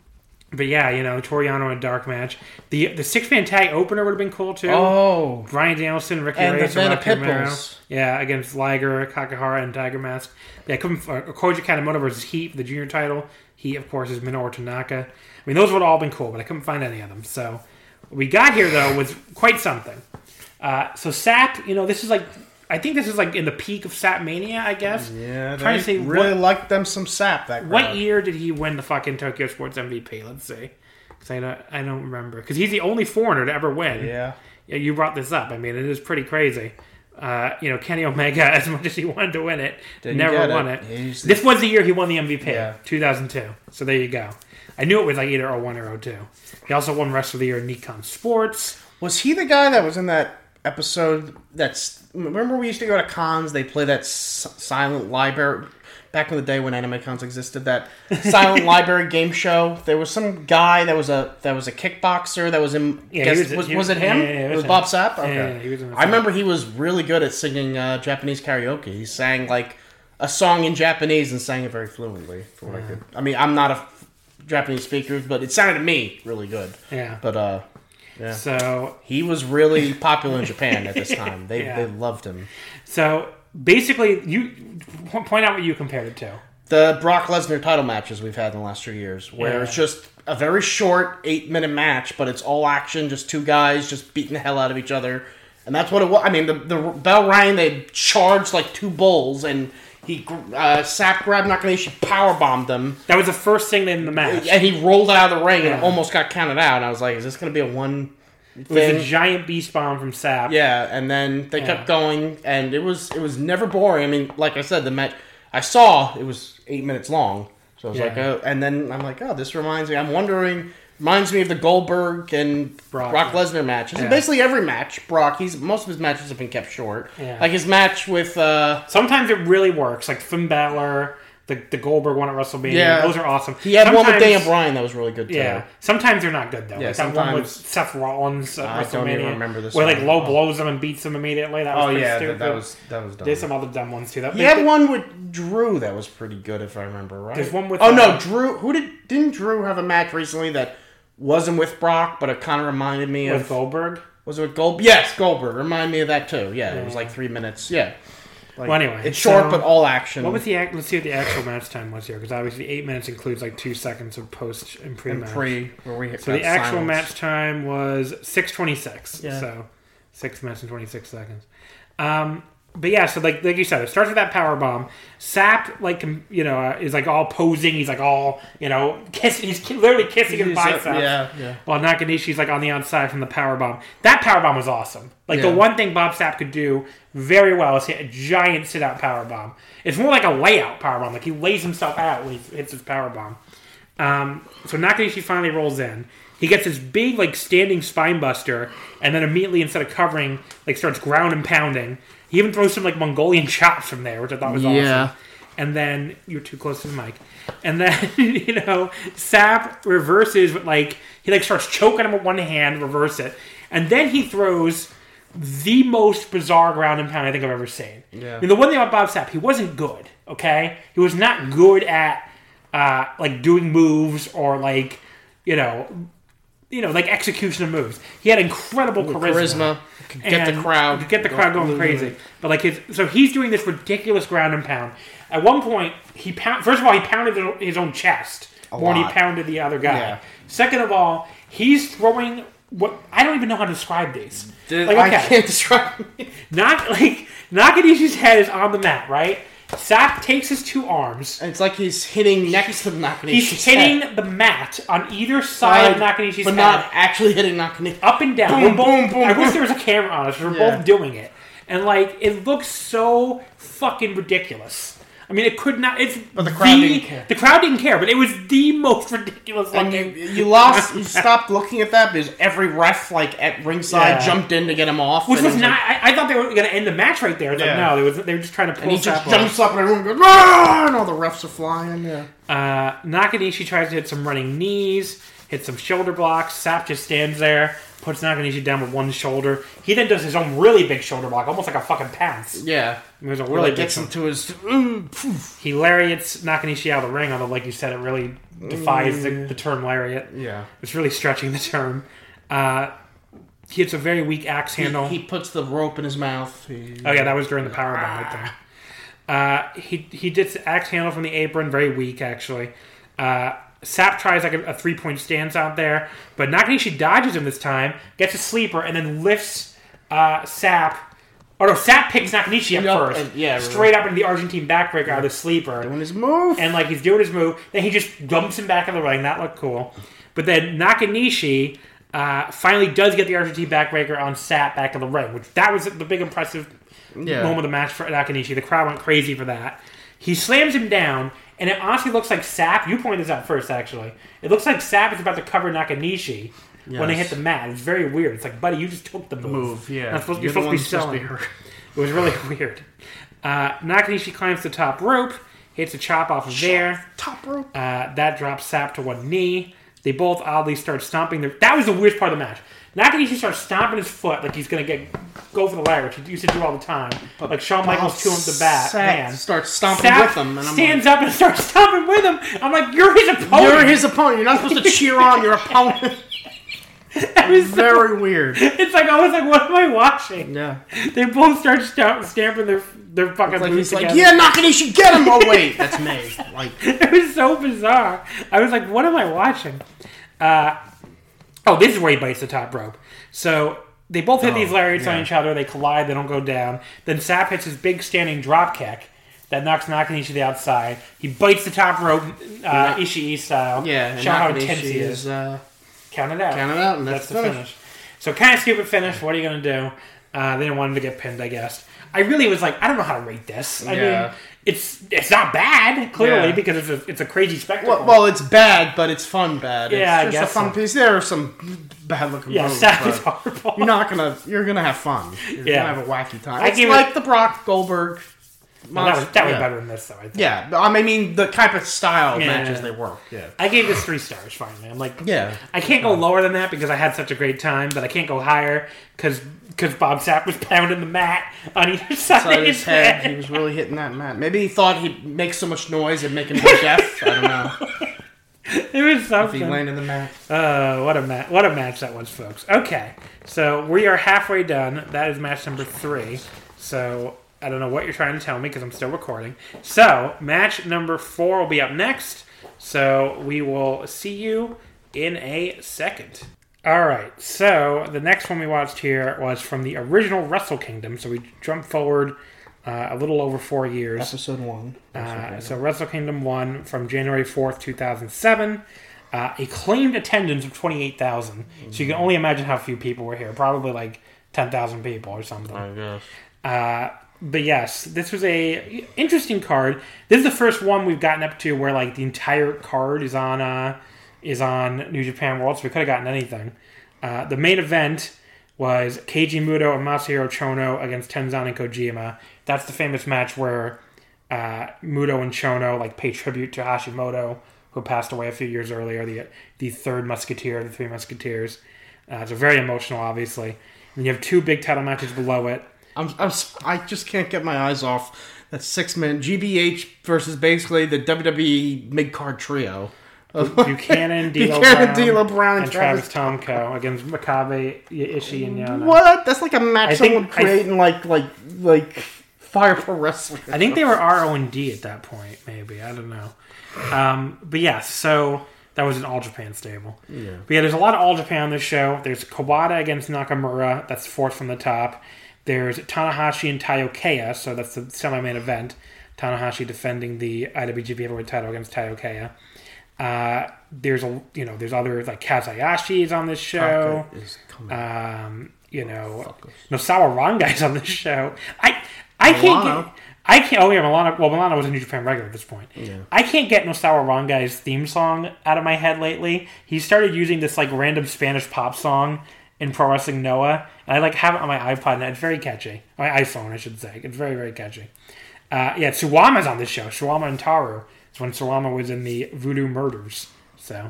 but yeah, you know, Toriano in a dark match. The the six man tag opener would have been cool too. Oh. Brian Danielson, Ricky And the Reyes, and Vanna Rocky Romero. Pitbulls. Yeah, against Liger, Kakahara, and Tiger Mask. Yeah, couldn't, uh, Koji Kanemoto versus Heat for the junior title. Heat, of course, is Minoru Tanaka. I mean, those would have all been cool, but I couldn't find any of them. So what we got here, though, was quite something. Uh, so Sapp, you know, this is like, I think this is like in the peak of Sapp Mania, I guess. Yeah, I'm trying they to say really what, liked them some sap, that crowd. what year did he win the fucking Tokyo Sports M V P? Let's see. Because I don't, I don't remember. Because he's the only foreigner to ever win. Yeah. Yeah, you brought this up. I mean, it is pretty crazy. Uh, you know, Kenny Omega, as much as he wanted to win it, Didn't never get won it. it. He's- This was the year he won the M V P, Yeah. two thousand two. So there you go. I knew it was like either oh one or oh two. He also won Rest of the Year in Nikon Sports. Was he the guy that was in that episode that's... Remember we used to go to cons, they play that s- silent library... Back in the day when anime cons existed, that silent library game show. There was some guy that was a that was a kickboxer that was in. Yeah, he guess- was- was, he was was- it him? yeah, yeah, yeah, it it was was him. Bob Sapp. Yeah, Okay. yeah, he was in the I remember he was really good at singing uh, Japanese karaoke. He sang like a song in Japanese and sang it very fluently. For what I could. I mean, I'm not a f- Japanese speaker, but it sounded to me really good. Yeah. But uh, yeah, So, he was really popular in Japan at this time. They Yeah. they loved him. so basically, you point out what you compared it to. The Brock Lesnar title matches we've had in the last few years, where Yeah. it's just a very short eight minute match, but it's all action, just two guys just beating the hell out of each other, and that's what it was. I mean, the the bell rang, they charged like two bulls, and he uh, Sapp grabbed Nakanishi, power bombed him, That was the first thing in the match. and he rolled out of the ring Yeah. and almost got counted out. And I was like, is this going to be a one It was a thing? giant beast bomb from Sapp. Yeah, and then they Yeah. kept going, and it was it was never boring. I mean, like I said, the match I saw it was eight minutes long, so I was Yeah. like, oh, and then I'm like, oh, this reminds me. I'm wondering, reminds me of the Goldberg and Brock, Brock, yeah. Lesnar matches. Yeah. And basically every match, Brock, he's most of his matches have been kept short. Yeah. Like his match with, uh, Sometimes it really works, like Finn Balor, the, the Goldberg one at WrestleMania. Yeah. Those are awesome. he had one with Sometimes- Daniel Bryan that was really good too. Yeah, sometimes they're not good though. Yeah, like that one with sometimes- Seth Rollins at I WrestleMania, don't even remember this where like one. Low Oh. blows him and beats him immediately. That was Oh pretty yeah, stupid. that, that was that was dumb. There's some other dumb ones too. That He had one with Drew that was pretty good, if I remember right. There's one with, oh uh, no, Drew. Who did didn't Drew have a match recently that wasn't with Brock, but it kind of reminded me with of Goldberg. Was it with Gold? Yes, Goldberg. Reminded me of that too. Yeah, it was Yeah. like three minutes. Yeah. Like, Well, anyway, it's short so- but all action. What was the act? Let's see what the actual match time was here, because obviously eight minutes includes like two seconds of post and pre and match. pre where we hit So that the actual silence. match time was six twenty six. Yeah. So six minutes and twenty six seconds. Um, but yeah, so like like you said, it starts with that power bomb. Sapp, like com- you know, uh, is like all posing. He's like all you know, kissing. He's ki- literally kissing his He's, uh, biceps. yeah, yeah. While Nakanishi's like on the outside from the power bomb. That power bomb was awesome. Like Yeah. the one thing Bob Sapp could do very well is hit a giant sit out power bomb. It's more like a layout power bomb. Like he lays himself out when he hits his power bomb. Um, so Nakanishi finally rolls in. he gets this big, like, standing spine buster, and then immediately, instead of covering, like, starts ground and pounding. He even throws some, like, Mongolian chops from there, which I thought was Yeah. awesome. And then, you're too close to the mic. And then, you know, Sapp reverses with, like, he, like, starts choking him with one hand, reverse it. And then he throws the most bizarre ground and pound I think I've ever seen. Yeah. I mean, the one thing about Bob Sapp, he wasn't good, okay? He was not good at, uh, like, doing moves or, like, you know, you know, like execution of moves. He had incredible charisma. Charisma. Could get the crowd. Could get the crowd going crazy. But, like, his, so he's doing this ridiculous ground and pound. At one point, he pound, first of all, he pounded his own chest A more than he lot. pounded the other guy. Yeah. Second of all, he's throwing what I don't even know how to describe these. Dude, Like, I okay. can't describe it. Not like Nakanishi's head is on the mat, right? Sapp takes his two arms. And it's like he's hitting next to Nakanishi's He's head. hitting the mat on either side of Nakanishi's but head, not actually hitting Nakanishi. up and down. Boom, We're both, boom, boom, I wish boom. there was a camera on us. We're Yeah. both doing it, and like it looks so fucking ridiculous. I mean, it could not. It's But the crowd didn't care. The crowd didn't care, but it was the most ridiculous And looking. you, you lost, you stopped looking at that because every ref, like, at ringside Yeah. jumped in to get him off. Which and was it not. like- I, I thought they were going to end the match right there. It's like, Yeah. no, they was they were just trying to pull and he just Sapp off. jumps up and everyone goes, "Ah!" and all the refs are flying. Yeah. Uh, Nakanishi tries to hit some running knees, hit some shoulder blocks. Sapp just stands there, puts Nakanishi down with one shoulder. He then does his own really big shoulder block, almost like a fucking pounce. Yeah. It was a Really really big gets one. him to his. Mm, poof. He lariats Nakanishi out of the ring, although, like you said, it really defies the, the term lariat. Yeah. It's really stretching the term. Uh, he hits a very weak axe handle. He, he puts the rope in his mouth. He, oh, yeah, that was during the powerbomb right there. Uh, he, he did the axe handle from the apron, very weak, actually. Uh, Sapp tries like a, a three-point stance out there, but Nakanishi dodges him this time, gets a sleeper, and then lifts uh, Sapp. Or no, Sapp picks Nakanishi up Yep, first. and- yeah, straight up into the Argentine backbreaker out of the sleeper. doing his move. And like he's doing his move, then he just dumps him back in the ring. That looked cool. But then Nakanishi uh, finally does get the Argentine backbreaker on Sapp back in the ring, which that was the big impressive Yeah. moment of the match for Nakanishi. The crowd went crazy for that. He slams him down, and it honestly looks like Sapp. You pointed this out first, actually. It looks like Sapp is about to cover Nakanishi when they hit Yes. the mat. It's very weird. It's like, buddy, you just took the move. Move, yeah. Not supposed, You're you're the supposed to be one selling. supposed to It was really weird. Uh, Nakanishi climbs the top rope, hits a chop off of there. Top rope. Uh, that drops Sapp to one knee. They both oddly start stomping their... That was the weirdest part of the match. Nakanishi starts stomping his foot like he's going to get go for the ladder, which he used to do all the time. Like Shawn Michaels to him the bat. Sapp Man. starts stomping Sapp with him. And I'm stands like, up and starts stomping with him. I'm like, you're his opponent. you're his opponent. You're not supposed to cheer on your opponent. That was so- Very weird. It's like, I was like, what am I watching? Yeah. They both start stamp, stamping their their fucking Like boots he's like, together. yeah, Nakanishi, get him! Oh wait, that's me. Like, It was so bizarre. I was like, what am I watching? Uh, oh, this is where he bites the top rope. So they both hit Oh, these lariats on yeah. each other. They collide. They don't go down. Then Sapp hits his big standing drop kick that knocks Nakanishi to the outside. He bites the top rope, uh, Ishii style. yeah, and Show how Nakanishi intense he is. is uh, Count it out. count it out, and That's that's, the the finish. So kind of stupid finish. What are you going to do? Uh, they didn't want him to get pinned, I guess. I really was like, I don't know how to rate this. I Yeah. mean, it's it's not bad, clearly, Yeah. because it's a, it's a crazy spectacle. Well, well, it's bad, but it's fun bad. It's Yeah, I just guess a fun so. piece. There are some bad looking yeah, moves, Sapp is but horrible. you're not gonna. You're gonna have fun. You're Yeah. gonna have a wacky time. I It's give like it- the Brock Goldberg. No, that was, that was yeah. better than this, though, I think. Yeah, but, I mean the type of style of Yeah. matches they work. Yeah. I gave this three stars, finally. I'm like, Yeah. I can't go lower than that because I had such a great time, but I can't go higher because Bob Sapp was pounding the mat on either side Side of of his his head, head. he was really hitting that mat. Maybe he thought he'd make so much noise and make him go deaf. I don't know. It was If he something. landed the mat. Uh, what a match! What a match that was, folks. Okay, so we are halfway done. That is match number three. So I don't know what you're trying to tell me because I'm still recording. So match number four will be up next. So we will see you in a second. All right. So the next one we watched here was from the original Wrestle Kingdom. So we jumped forward uh, a little over four years. Episode one. Uh, so Wrestle Kingdom one from January fourth, two thousand seven. Uh, a claimed attendance of twenty-eight thousand. So you can only imagine how few people were here. Probably like ten thousand people or something. I guess. Uh, but yes, this was a interesting card. This is the first one we've gotten up to where like the entire card is on uh, is on New Japan World, so we could have gotten anything. Uh, the main event was Keiji Muto and Masahiro Chono against Tenzan and Kojima. That's the famous match where uh, Muto and Chono like pay tribute to Hashimoto, who passed away a few years earlier, the the third Musketeer of the Three Musketeers. Uh, it's very emotional, obviously. And you have two big title matches below it. I'm, I'm, I just can't get my eyes off that six-man G B H versus basically the W W E mid-card trio. Buchanan, D'Lo Buchanan, Brown, D'Lo Brown, and Travis Tomko against Makabe, Ishii, and Yano. What? That's like a match I think- someone creating like like like Fire Pro Wrestling. I think they were R O and D at that point, maybe. I don't know. Um, but yeah, so that was an All Japan stable. Yeah. But yeah, there's a lot of All Japan on this show. There's Kawada against Nakamura. That's fourth from the top. There's Tanahashi and Taiokeya, so that's the semi-main event. Tanahashi defending the I W G P Heavyweight title against Taiokeya. Uh, there's a you know there's other like Kazayashi is on this show. Is coming. Um, you know, Nosawa Rangai is on this show. I I can't Milano. get I can't. Oh yeah, Milano. Well, Milano was a New Japan regular at this point. Yeah. I can't get Nosawa Rangai's theme song out of my head lately. He started using this like random Spanish pop song in Pro Wrestling Noah, and I like have it on my iPod, and it's very catchy. My iPhone, I should say. It's very very catchy. Uh, yeah, Suwama's on this show. Suwama and Taru. It's when Suwama was in the Voodoo Murders. So,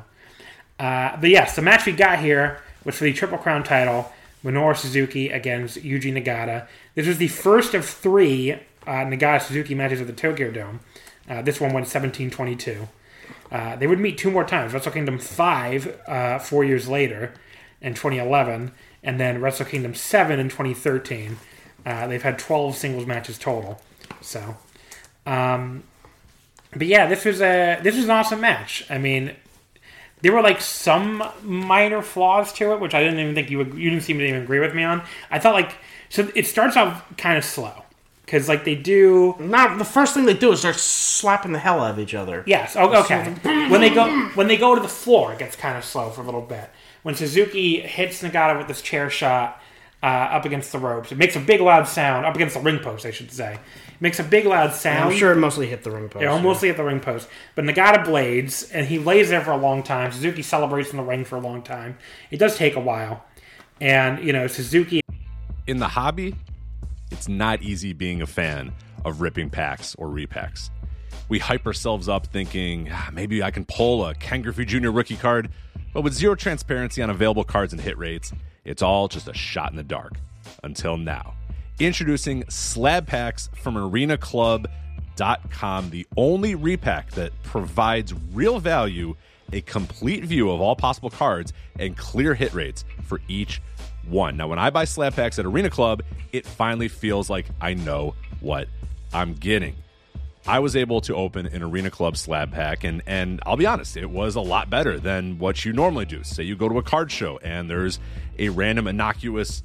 uh, but yes, the match we got here was for the Triple Crown title: Minoru Suzuki against Yuji Nagata. This was the first of three uh, Nagata Suzuki matches at the Tokyo Dome. Uh, this one went seventeen twenty-two. Uh, they would meet two more times: Wrestle Kingdom five uh, four years later in twenty eleven, and then Wrestle Kingdom seven in twenty thirteen. Uh, they've had twelve singles matches total. So, um, but yeah, this was a this was an awesome match. I mean, there were like some minor flaws to it, which I didn't even think you would. You didn't seem to even agree with me on. I thought like so it starts off kind of slow because like they do. Not the first thing they do is start slapping the hell out of each other. Yes. Oh, okay. When they go when they go to the floor, it gets kind of slow for a little bit. When Suzuki hits Nagata with this chair shot uh, up against the ropes, it makes a big loud sound up against the ring post, I should say. It makes a big loud sound. I'm sure it mostly hit the ring post. Yeah, mostly at the ring post. But Nagata blades, and he lays there for a long time. Suzuki celebrates in the ring for a long time. It does take a while. And, you know, Suzuki... In the hobby, it's not easy being a fan of ripping packs or repacks. We hype ourselves up thinking, ah, maybe I can pull a Ken Griffey Junior rookie card, but with zero transparency on available cards and hit rates, it's all just a shot in the dark. Until now. Introducing Slab Packs from Arena Club dot com, the only repack that provides real value, a complete view of all possible cards, and clear hit rates for each one. Now, when I buy Slab Packs at Arena Club, it finally feels like I know what I'm getting. I was able to open an Arena Club slab pack, and, and I'll be honest, it was a lot better than what you normally do. Say you go to a card show, and there's a random innocuous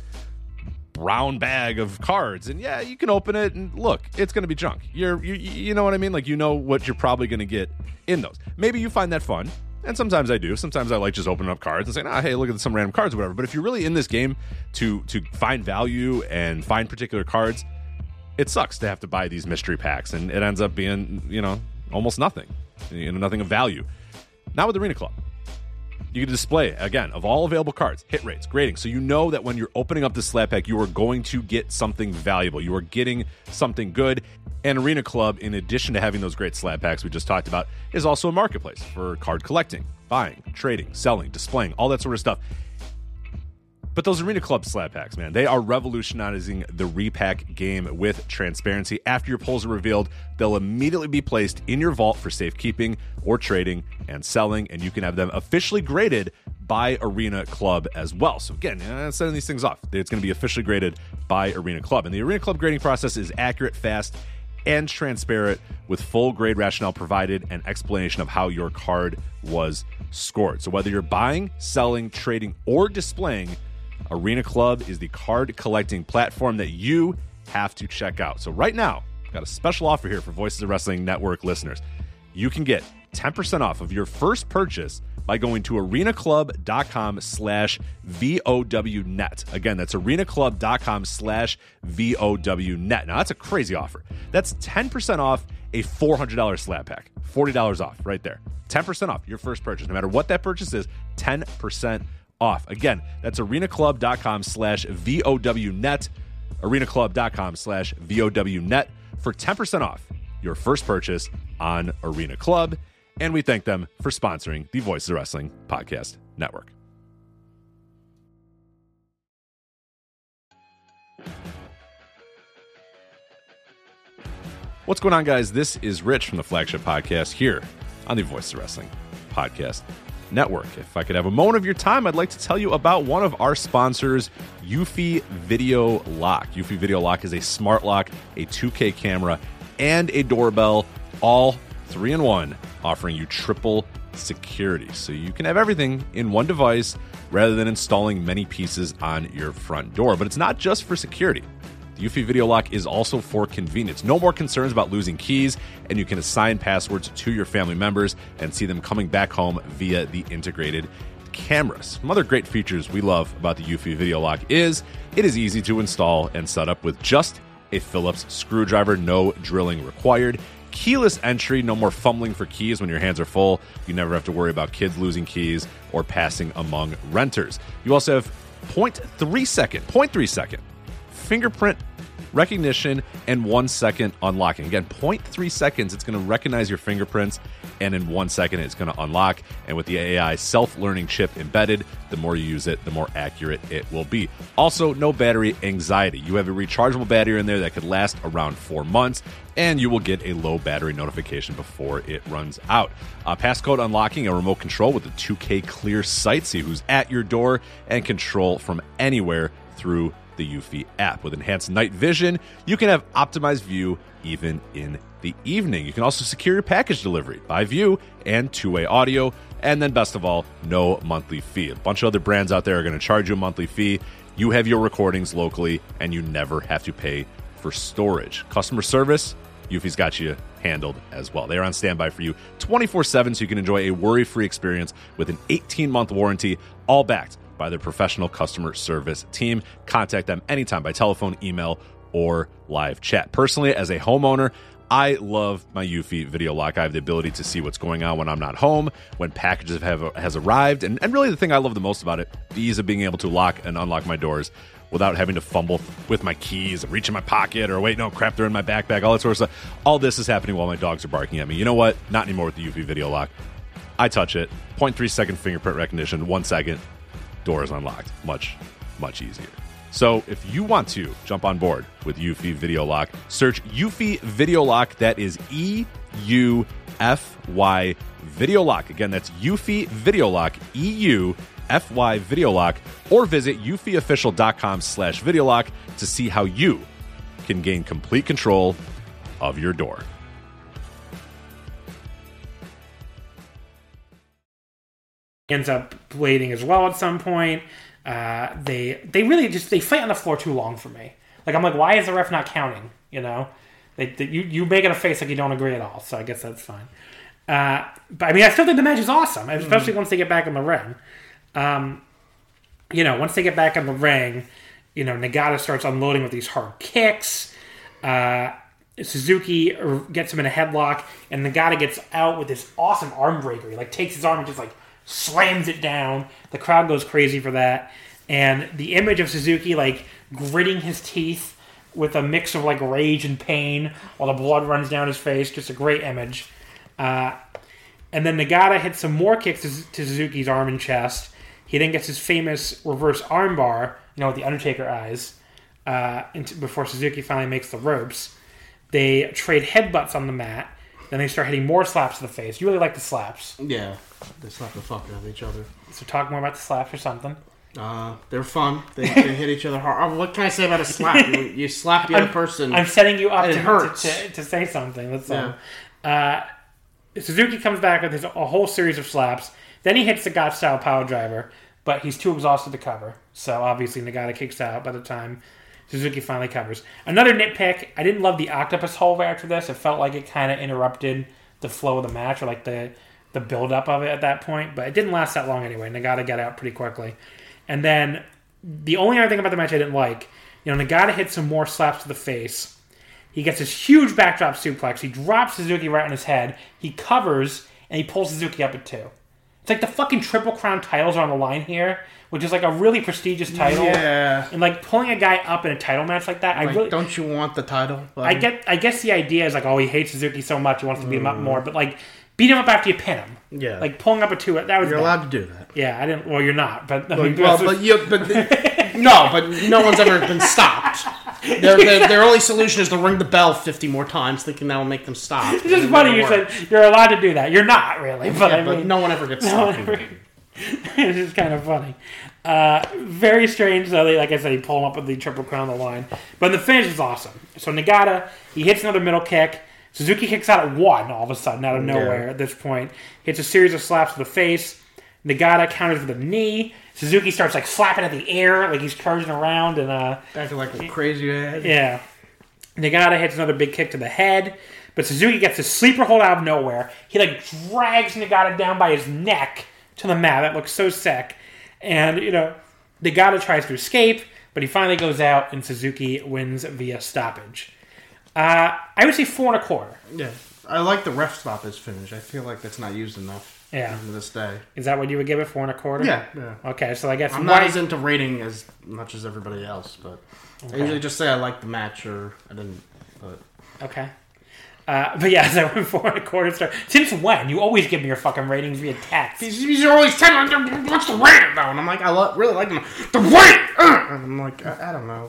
brown bag of cards, and yeah, you can open it and look, it's going to be junk. You're, you, you know what I mean? Like, you know what you're probably going to get in those. Maybe you find that fun, and sometimes I do. Sometimes I like just opening up cards and saying, oh, hey, look at some random cards or whatever. But if you're really in this game to to find value and find particular cards, it sucks to have to buy these mystery packs, and it ends up being, you know, almost nothing, you know, nothing of value. Not with Arena Club. You can display, again, of all available cards, hit rates, grading, so you know that when you're opening up the slab pack, you are going to get something valuable. You are getting something good. And Arena Club, in addition to having those great slab packs we just talked about, is also a marketplace for card collecting, buying, trading, selling, displaying, all that sort of stuff. But those Arena Club slab packs, man, they are revolutionizing the repack game with transparency. After your pulls are revealed, they'll immediately be placed in your vault for safekeeping or trading and selling, and you can have them officially graded by Arena Club as well. So again, uh, sending these things off, it's going to be officially graded by Arena Club. And the Arena Club grading process is accurate, fast, and transparent, with full grade rationale provided and explanation of how your card was scored. So whether you're buying, selling, trading, or displaying, Arena Club is the card collecting platform that you have to check out. So right now, I've got a special offer here for Voices of Wrestling Network listeners. You can get ten percent off of your first purchase by going to arenaclub.com slash VOWnet. Again, that's arenaclub.com slash VOWnet. Now, that's a crazy offer. That's ten percent off a four hundred dollars slab pack. forty dollars off right there. ten percent off your first purchase. No matter what that purchase is, ten percent off. Again, that's arenaclub.com slash VOWnet. arenaclub.com slash VOWnet for ten percent off your first purchase on Arena Club. And we thank them for sponsoring the Voices of Wrestling Podcast Network. What's going on, guys? This is Rich from the Flagship Podcast here on the Voices of Wrestling Podcast Network. If I could have a moment of your time, I'd like to tell you about one of our sponsors, Eufy Video Lock. Eufy Video Lock is a smart lock, a two K camera, and a doorbell, all three in one, offering you triple security. So you can have everything in one device rather than installing many pieces on your front door. But it's not just for security. The Eufy Video Lock is also for convenience. No more concerns about losing keys, and you can assign passwords to your family members and see them coming back home via the integrated cameras. Some other great features we love about the Eufy Video Lock is it is easy to install and set up with just a Phillips screwdriver, no drilling required. Keyless entry, no more fumbling for keys when your hands are full. You never have to worry about kids losing keys or passing among renters. You also have zero point three second, zero point three second fingerprint recognition and one second unlocking. Again, zero point three seconds, it's going to recognize your fingerprints, and in one second, it's going to unlock. And with the A I self-learning chip embedded, the more you use it, the more accurate it will be. Also, no battery anxiety. You have a rechargeable battery in there that could last around four months, and you will get a low battery notification before it runs out. Uh, passcode unlocking, a remote control with a two K clear sight, see who's at your door, and control from anywhere through the Eufy app. With enhanced night vision, you can have optimized view even in the evening. You can also secure your package delivery by view and two-way audio. And then best of all, no monthly fee. A bunch of other brands out there are going to charge you a monthly fee. You have your recordings locally, and you never have to pay for storage. Customer service, Eufy's got you handled as well. They are on standby for you twenty-four seven, so you can enjoy a worry-free experience with an eighteen-month warranty, all backed by their professional customer service team. Contact them anytime by telephone, email, or live chat. Personally, as a homeowner, I love my Eufy Video Lock. I have the ability to see what's going on when I'm not home, when packages have has arrived, and, and really the thing I love the most about it, the ease of being able to lock and unlock my doors without having to fumble with my keys and reach in my pocket or wait, no, crap, they're in my backpack, all that sort of stuff. All this is happening while my dogs are barking at me. You know what? Not anymore with the Eufy Video Lock. I touch it, zero point three second fingerprint recognition, one second, door is unlocked. Much, much easier. So if you want to jump on board with Eufy Video Lock, search Eufy Video Lock. That is E U F Y Video Lock. Again, that's Eufy Video Lock, E U F Y Video Lock, or visit eufyofficial.com slash video lock to see how you can gain complete control of your door. Ends up blading as well at some point. Uh, they they really just they fight on the floor too long for me. Like I'm like, why is the ref not counting? You know, they, they, you you make it a face like you don't agree at all. So I guess that's fine. Uh, but I mean, I still think the match is awesome, especially mm-hmm. once they get back in the ring. Um, you know, once they get back in the ring, you know, Nagata starts unloading with these hard kicks. Uh, Suzuki gets him in a headlock, and Nagata gets out with this awesome arm breaker. He like takes his arm and just like slams it down. The crowd goes crazy for that. And the image of Suzuki like gritting his teeth with a mix of like rage and pain while the blood runs down his face, just a great image. Uh, and then Nagata hits some more kicks to, to Suzuki's arm and chest. He then gets his famous reverse armbar, you know, with the Undertaker eyes, uh, into, before Suzuki finally makes the ropes. They trade headbutts on the mat. Then they start hitting more slaps to the face. You really like the slaps. Yeah, they slap the fuck out of each other. So talk more about the slaps or something. Uh, they're fun. They, they hit each other hard. Oh, what can I say about a slap? You, you slap the other I'm, person. I'm setting you up to, it hurts. To, to, to say something. That's yeah. all. Uh, Suzuki comes back with his, a whole series of slaps. Then he hits the God-style power driver, but he's too exhausted to cover. So obviously Nagata kicks out by the time Suzuki finally covers. Another nitpick, I didn't love the octopus hold after this. It felt like it kind of interrupted the flow of the match, or like the, the build-up of it at that point. But it didn't last that long anyway. Nagata got out pretty quickly. And then the only other thing about the match I didn't like, you know, Nagata hit some more slaps to the face. He gets this huge backdrop suplex. He drops Suzuki right on his head. He covers, and he pulls Suzuki up at two. It's like the fucking Triple Crown titles are on the line here, which is like a really prestigious title. Yeah. And like pulling a guy up in a title match like that, Like, I really don't you want the title? I get. I guess the idea is like, oh, he hates Suzuki so much, he wants to beat him up more. But like, beat him up after you pin him. Yeah. Like pulling up a two. That was You're bad. allowed to do that. Yeah, I didn't. Well, you're not. But I Well, mean, well, that's- but you, but the, no, but no one's ever been stopped. Their, their, their only solution is to ring the bell fifty more times, thinking that will make them stop. it's just funny. You said you're allowed to do that. You're not really, but Yeah, I but mean, no one ever gets no stopped. one ever- it's just kind of funny. Uh, very strange, though. They, like I said, he pulled him up with the Triple Crown on the line. But the finish is awesome. So Nagata, he hits another middle kick. Suzuki kicks out at one all of a sudden, out of nowhere Yeah. at this point. Hits a series of slaps to the face. Nagata counters with a knee. Suzuki starts like slapping at the air, like he's charging around. And uh, Acting like a crazy head. yeah. Nagata hits another big kick to the head. But Suzuki gets a sleeper hold out of nowhere. He like drags Nagata down by his neck to the mat. That looks so sick. And, you know, Nagata tries to escape, but he finally goes out, and Suzuki wins via stoppage. Uh, I would say four and a quarter. Yeah. I like the ref stoppage finish. I feel like that's not used enough. Yeah. Even to this day. Is that what you would give it, four and a quarter? Yeah, yeah. Okay, so I guess I'm one- not as into rating as much as everybody else, but I usually just say I like the match or I didn't. But Okay. Uh, but yeah, so I went four and a quarter star. Since when? You always give me your fucking ratings via text. these, these are always telling them what's the rating though, and I'm like I lo- really like them. The rating, uh! and I'm like I, I don't know.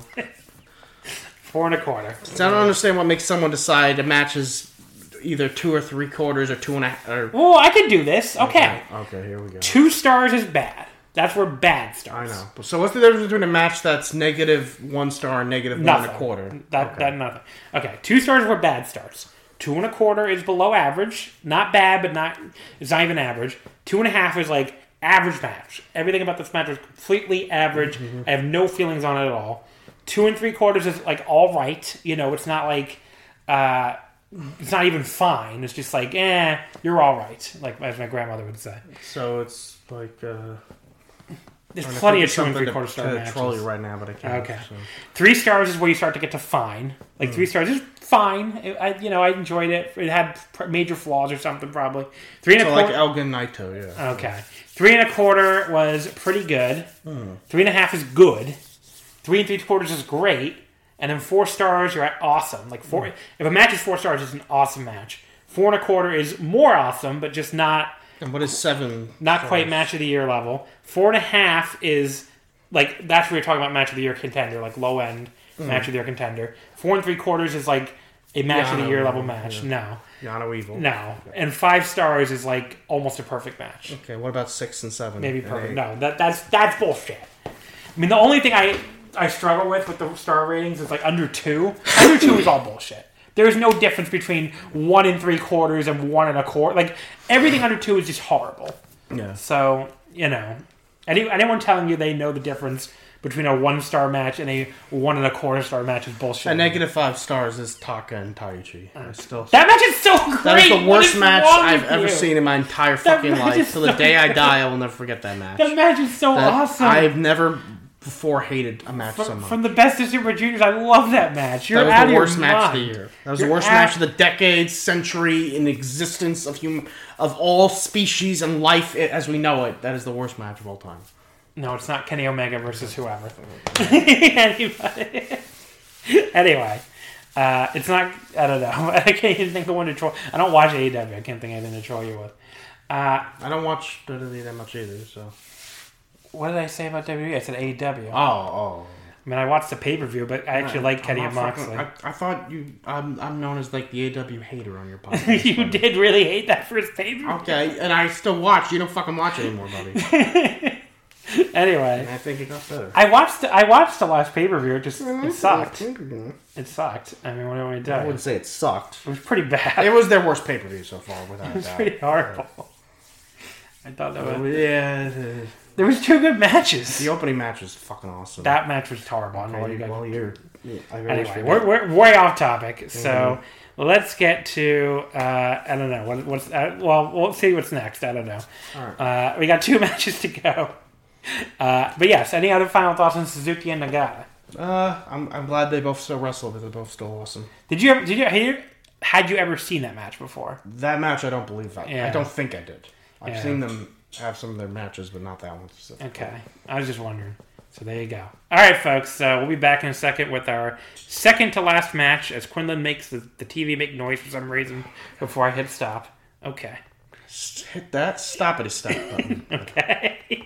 Four and a quarter. So I don't understand what makes someone decide a match is either two or three quarters or two and a. Or, Well, I can do this. Okay. Okay, here we go. Two stars is bad. That's where bad I starts. know. So what's the difference between a match that's negative one star and negative one Nothing. and a quarter? That, okay. that nothing. Okay, two stars were bad starts. Two and a quarter is below average. Not bad, but not it's not even average. Two and a half is like average match. Everything about this match was completely average. Mm-hmm. I have no feelings on it at all. Two and three quarters is like all right. You know, it's not like uh, it's not even fine. It's just like, eh, you're all right. Like as my grandmother would say. So it's like. Uh, There's trying to plenty think of two and something three quarter to, star to matches. troll you right now, but I can't. Okay. So. Three stars is where you start to get to fine. Like Hmm. three stars is fine. It, I, you know, I enjoyed it. It had pr- major flaws or something probably. Three and So a like quarter. Elgin Naito, yeah. Okay. Three and a quarter was pretty good. Hmm. Three and a half is good. Three and three quarters is great. And then four stars, you're at awesome. Like four. Hmm. If a match is four stars, it's an awesome match. Four and a quarter is more awesome, but just not And what is seven? not stars? quite match of the year level. Four and a half is like that's where you're talking about match of the year contender, like low end match of the year contender. Four and three quarters is like a match of the Yano, year level yeah, match. yeah. No, Yano Evil. no, and five stars is like almost a perfect match. Okay, what about six and seven? Maybe and perfect. eight? No, that that's that's bullshit. I mean, the only thing I I struggle with with the star ratings is like under two. Under two is all bullshit. There's no difference between one and three quarters and one and a quarter. Like everything under two is just horrible. Yeah. So you know, any, anyone telling you they know the difference between a one star match and a one and a quarter star match is bullshit. A negative five stars is Taka and Taichi. I still. That match is so great. That is the What worst is match wrong I've with ever you? seen in my entire fucking match is life. Till the so day I great. die, I will never forget that match. That match is so That- awesome. I've never before hated a match so from, much. from the best of Super Juniors, I love that match. You're That was out the of worst your match of mind. the year. That was You're the worst out- match of the decade, century, in existence of hum- of all species and life as we know it. That is the worst match of all time. No, it's not Kenny Omega versus whoever. Anybody. Anyway, uh, it's not. I don't know. I can't even think of one to troll. I don't watch A E W. I can't think of anything to troll you with. Uh, I don't watch W W E that much either, so. what did I say about W W E? I said A E W. Oh, oh. I mean, I watched the pay per view, but I actually like Kenny I'm and not fucking- Moxley. I, I thought you. I'm, I'm known as like the A E W hater on your podcast. You buddy. did really hate that first pay per view. Okay, and I still watch. You don't fucking watch anymore, buddy. Anyway, And I think it got better. I watched. I watched the last pay per view. It just it sucked. It sucked. I mean, what do I do? I It wouldn't say it sucked. was pretty bad. It was their worst pay per view so far, without a It's doubt. pretty horrible. I thought that was. Yeah, the, There was two good matches. the opening match was fucking awesome. That match was horrible. I don't know what Okay, you guys. well, you're. I really Anyway, feel- we're, we're way off topic. So Mm-hmm. let's get to. Uh, I don't know what, what's. Uh, well, we'll see what's next. I don't know. All right. Uh, we got two matches to go. Uh, but yes, any other final thoughts on Suzuki and Nagata? Uh, I'm I'm glad they both still wrestle, but they're both still awesome. Did you ever? Did you? Had you, had you ever seen that match before? That match, I don't believe that. Yeah. I don't think I did. I've Yeah. seen them have some of their matches, but not that one specifically. Okay, I was just wondering. So there you go. All right, folks. Uh, we'll be back in a second with our second to last match as Quinlan makes the, the T V make noise for some reason before I hit stop. Okay. Just hit that stoppity stop button. Okay.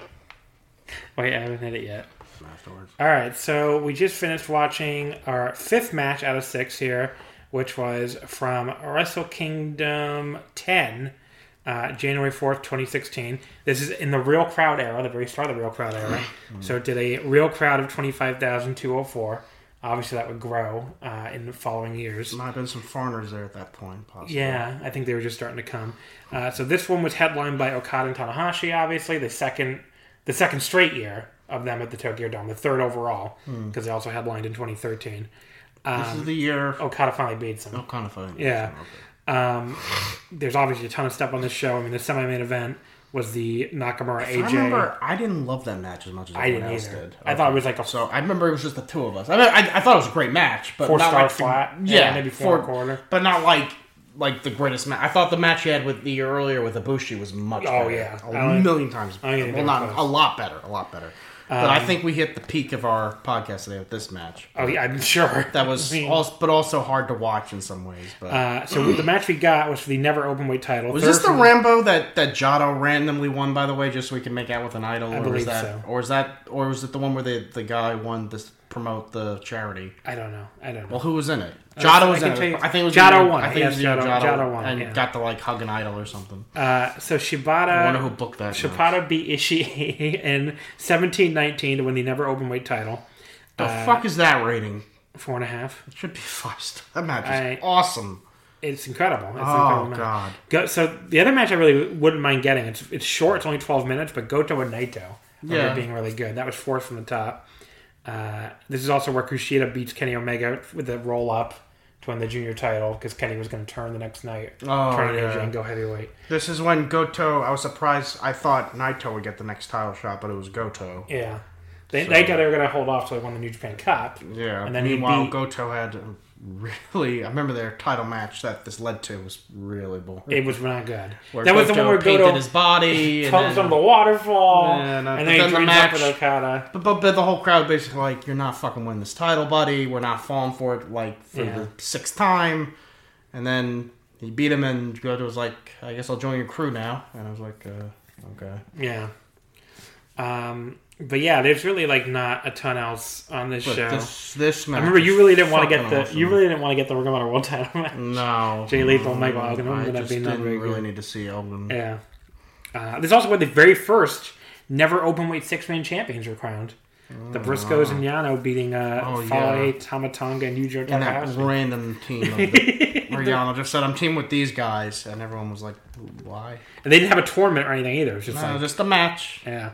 Wait, I haven't hit it yet. Afterwards. All right, so we just finished watching our fifth match out of six here, which was from Wrestle Kingdom ten, uh, January fourth, twenty sixteen. This is in the Real Crowd era, the very start of the Real Crowd era. So it did a real crowd of twenty-five thousand two hundred four. Obviously, that would grow uh, in the following years. Might have been some foreigners there at that point, possibly. Yeah, I think they were just starting to come. Uh, so this one was headlined by Okada and Tanahashi, obviously, the second the second straight year of them at the Tokyo Dome, the third overall, because Hmm. they also headlined in twenty thirteen. Um, This is the year... Okada finally beats them. Oh, kind of funny. Yeah. Okay. Um, there's obviously a ton of stuff on this show. I mean, the semi-main event was the Nakamura A J. I remember I didn't love that match as much as I everyone didn't else either. did. I thought it was like a So I remember it was just the two of us. I mean, I, I thought it was a great match, but four not star like flat. Yeah, Yeah, maybe four and a quarter. but not like like the greatest match. I thought the match he had with the year earlier with Ibushi was much Oh, better. yeah. a I don't- million times I don't better. think Well, they were not close. a lot better, a lot better. But I think we hit the peak of our podcast today with this match. Oh, yeah, I'm sure. That was, I mean, also, but also hard to watch in some ways. But uh, so the match we got was for the never openweight title. was Third this the from- Rambo that that Jotto randomly won? By the way, just so we can make out with an idol, I or believe was that, so. or is that, or was it the one where the the guy won to promote the charity? I don't know. I don't know. Well, who was in it? Uh, Jotto I was can in tell you- it. I think it was Jotto either- won. I think Yes, it was either Jotto- Jotto, Jotto won, and yeah. got to like hug an idol or something. Uh, so Shibata, I wonder who booked that. match. Shibata beat Ishii in seventeen nineteen to win the never openweight title. The uh, fuck is that rating? Four and a half. It should be five stars. That match is I- awesome. It's incredible. It's an Oh incredible match. god. Go, so the other match I really wouldn't mind getting. It's it's short. It's only twelve minutes, but Goto and Naito Yeah. are being really good. That was fourth from the top. Uh, this is also where Kushida beats Kenny Omega with a roll up to win the junior title because Kenny was going to turn the next night, Oh, turn yeah. A J and go heavyweight. This is when Goto. I was surprised. I thought Naito would get the next title shot, but it was Goto. Yeah, they So- they thought they were going to hold off till they won the New Japan Cup. Yeah. And then he meanwhile, beat- Goto had a really. I remember their title match that this led to was really boring. It was not good. Where that was the Goto one where painted Goto his body, and comes then, on the waterfall, Yeah, no, and but then he then the joins match- up with Okada. But, but, but the whole crowd basically like, you're not fucking winning this title, buddy. We're not falling for it like for Yeah. the sixth time. And then he beat him, and Goto was like, I guess I'll join your crew now. And I was like, uh, okay. Yeah. Um, but yeah, there's really like not a ton else on this But show. this, this match I remember you really didn't want to get fucking the awesome. you really didn't want to get the Ring of Honor World Title match. No. Jay Lethal and Michael Elgin. I Wouldn't that just be not didn't very really good? need to see Elgin. Yeah. Uh, this is also where the very first never openweight six man champions were crowned. The Briscoes and Yano beating uh, Oh, Fale, yeah. Tamatonga, and Yujo And that Takahashi. random team of the, where Yano just said, I'm team with these guys. And everyone was like, why? And they didn't have a tournament or anything either. It was just No, like, just a match. yeah.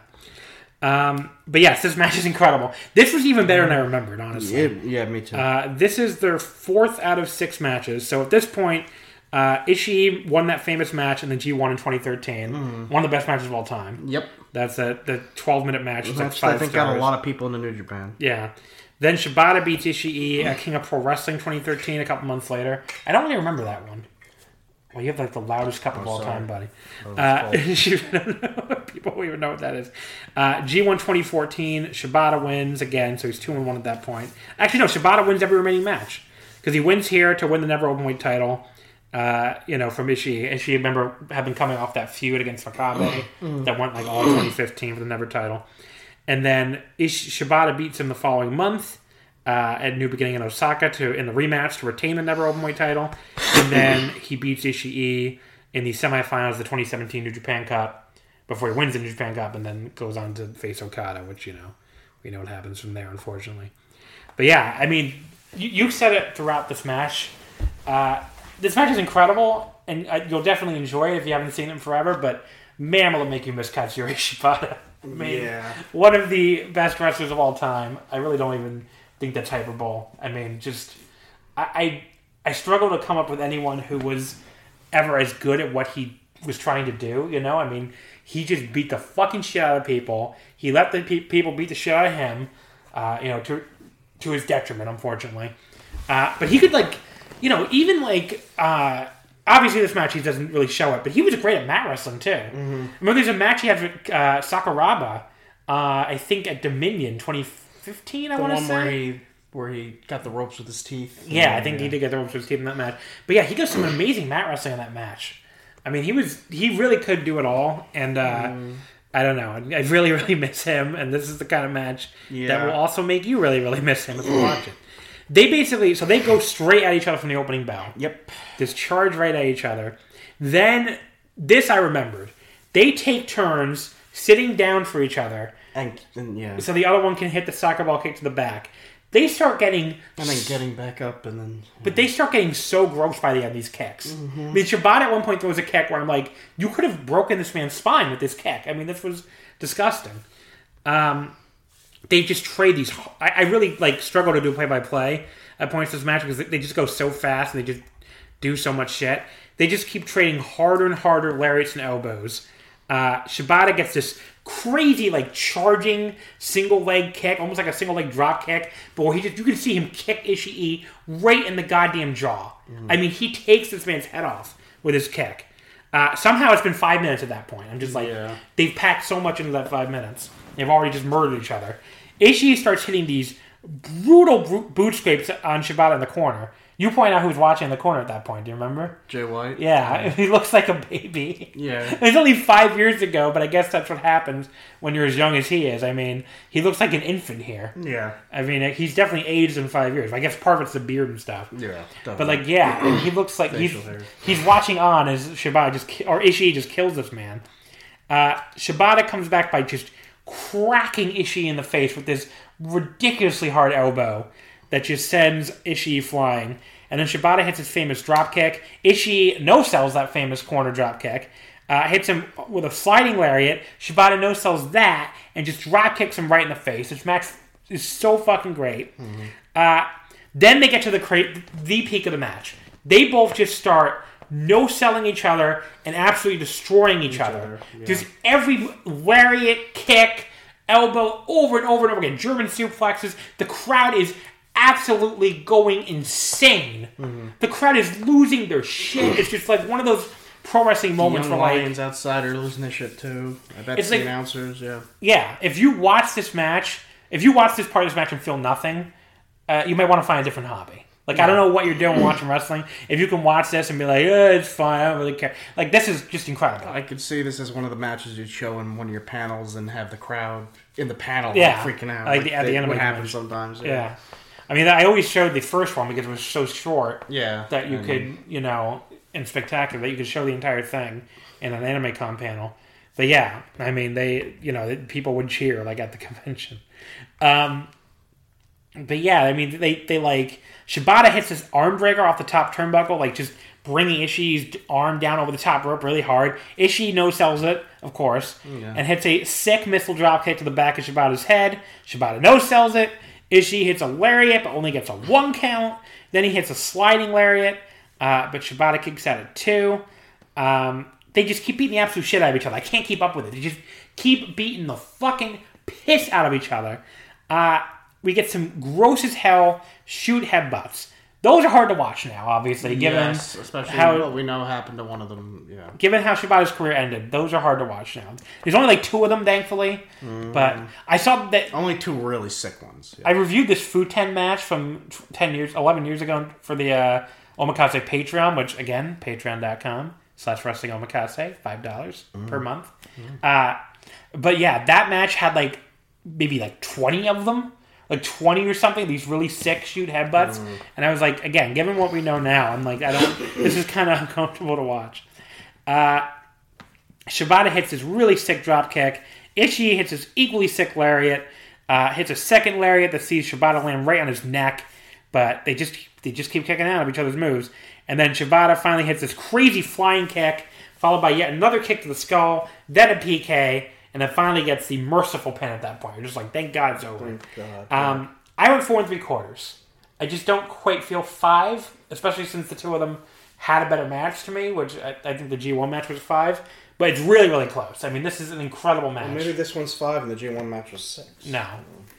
Um, but yes, this match is incredible. This was even better than I remembered, honestly. Yeah, yeah me too. Uh, this is their fourth out of six matches. So at this point, uh, Ishii won that famous match in the G one in twenty thirteen. One of the best matches of all time. yep. That's a, the twelve minute match. It's like That's, five I think, stars. got a lot of people into New Japan. Yeah. Then Shibata beats Ishii at King of Pro Wrestling twenty thirteen a couple months later. I don't really remember that one. Well, you have like the loudest cup of all Oh, sorry. time, buddy. Oh, Uh, it's you don't know. People don't even know what that is. Uh, G one twenty fourteen, Shibata wins again, so he's two and one at that point. Actually, no, Shibata wins every remaining match because he wins here to win the never openweight title. Uh, you know, from Ishii. Ishii, remember, had been coming off that feud against Makabe that went like all twenty fifteen for the never title, and then Ishi- Shibata beats him the following month. Uh, at New Beginning in Osaka to in the rematch to retain the never openweight title, and then he beats Ishii in the semifinals of the twenty seventeen New Japan Cup before he wins the New Japan Cup, and then goes on to face Okada, which you know we know what happens from there, unfortunately. But yeah, I mean, you, you said it throughout this match. Uh, this match is incredible, and uh, you'll definitely enjoy it if you haven't seen it in forever. But man, will it make you miss Katsuyori Shibata? I mean, Yeah. one of the best wrestlers of all time. I really don't even think that's hyperbole. I mean, just I, I I struggle to come up with anyone who was ever as good at what he was trying to do. You know, I mean, he just beat the fucking shit out of people. He let the pe- people beat the shit out of him. Uh, you know, to to his detriment, unfortunately. Uh, but he could, like, you know, even, like, uh, obviously this match he doesn't really show it, but he was great at mat wrestling, too. Mm-hmm. Remember there's a match he had with uh, Sakuraba, uh, I think at Dominion twenty fifteen, I want to say. Where he, where he got the ropes with his teeth. Yeah, I think yeah. he did get the ropes with his teeth in that match. But yeah, he does some amazing mat wrestling in that match. I mean, he was he really could do it all, and uh, mm. I don't know. I really, really miss him, and this is the kind of match yeah. that will also make you really, really miss him if you watch it. They basically, so they go straight at each other from the opening bell. Yep. Just charge right at each other. Then, this I remembered. They take turns sitting down for each other. And, and yeah. So the other one can hit the soccer ball kick to the back. They start getting... And then getting back up and then... Yeah. But they start getting so gross by the end of these kicks. Mm-hmm. I mean, Shibata at one point throws a kick where I'm like, you could have broken this man's spine with this kick. I mean, this was disgusting. Um... They just trade these... I, I really like struggle to do play-by-play at points in this match because they just go so fast and they just do so much shit. They just keep trading harder and harder lariats and elbows. Uh, Shibata gets this crazy, like, charging single-leg kick, almost like a single-leg drop kick, but where he just... You can see him kick Ishii right in the goddamn jaw. Mm. I mean, he takes this man's head off with his kick. Uh, somehow it's been five minutes at that point. I'm just like... Yeah. They've packed so much into that five minutes. They've already just murdered each other. Ishii starts hitting these brutal boot scrapes on Shibata in the corner. You point out who's watching in the corner at that point. Do you remember? Jay White? Yeah. He looks like a baby. Yeah. It's only five years ago, but I guess that's what happens when you're as young as he is. I mean, he looks like an infant here. Yeah. I mean, he's definitely aged in five years. I guess part of it's the beard and stuff. Yeah. Definitely. But, like, yeah, he looks like he's, he's watching on as Shibata just... Or Ishii just kills this man. Uh, Shibata comes back by just... cracking Ishii in the face with this ridiculously hard elbow that just sends Ishii flying. And then Shibata hits his famous dropkick. Ishii no-sells that famous corner dropkick. Uh, hits him with a sliding lariat. Shibata no-sells that and just dropkicks him right in the face. This match is so fucking great. Mm-hmm. Uh, then they get to the, cra- the peak of the match. They both just start... no-selling each other and absolutely destroying each, each other. other. Yeah. Just every lariat, kick, elbow, over and over and over again. German suplexes. The crowd is absolutely going insane. Mm-hmm. The crowd is losing their shit. It's just like one of those pro wrestling moments where like... Lions outside are losing their shit too. I bet it's the like, announcers, yeah. Yeah, if you watch this match, if you watch this part of this match and feel nothing, uh, you might want to find a different hobby. Like, I don't know what you're doing watching wrestling. If you can watch this and be like, oh, it's fine, I don't really care. Like, this is just incredible. I could see this as one of the matches you'd show in one of your panels and have the crowd in the panel yeah. like, freaking out. Like, like the, at they, the end what of happens match. sometimes. Yeah. yeah. I mean, I always showed the first one because it was so short yeah, that you could, you know, and spectacular, that you could show the entire thing in an AnimeCon panel. But yeah, I mean, they, you know, people would cheer, like, at the convention. Um, but yeah, I mean, they, they like... Shibata hits this arm breaker off the top turnbuckle, like just bringing Ishii's arm down over the top rope really hard. Ishii no-sells it, of course, yeah. and hits a sick missile dropkick to the back of Shibata's head. Shibata no-sells it. Ishii hits a lariat, but only gets a one count. Then he hits a sliding lariat, uh, but Shibata kicks out at two. Um, they just keep beating the absolute shit out of each other. I can't keep up with it. They just keep beating the fucking piss out of each other. Uh... We get some gross as hell shoot headbutts. Those are hard to watch now, obviously, given yes, especially how what we know happened to one of them. Yeah. Given how Shibata's career ended, those are hard to watch now. There's only like two of them, thankfully, mm. but I saw that only two really sick ones. Yeah. I reviewed this Futen match from ten years, eleven years ago for the uh, Omakase Patreon, which again, patreon dot com slash wrestling omakase, five dollars mm. per month. Mm. Uh, but yeah, that match had like maybe like twenty of them. Like twenty or something, these really sick shoot headbutts. Mm. And I was like, again, given what we know now, I'm like, I don't, this is kind of uncomfortable to watch. Uh, Shibata hits this really sick drop kick. Ishii hits this equally sick lariat. Uh, hits a second lariat that sees Shibata land right on his neck. But they just they just keep kicking out of each other's moves. And then Shibata finally hits this crazy flying kick, followed by yet another kick to the skull, then a P K, and then finally gets the merciful pin at that point. You're just like, thank God it's over. Thank God. Um, I went four and three quarters. I just don't quite feel five, especially since the two of them had a better match to me, which I, I think the G one match was five. But it's really, really close. I mean, this is an incredible match. Well, maybe this one's five and the G one match was six. No.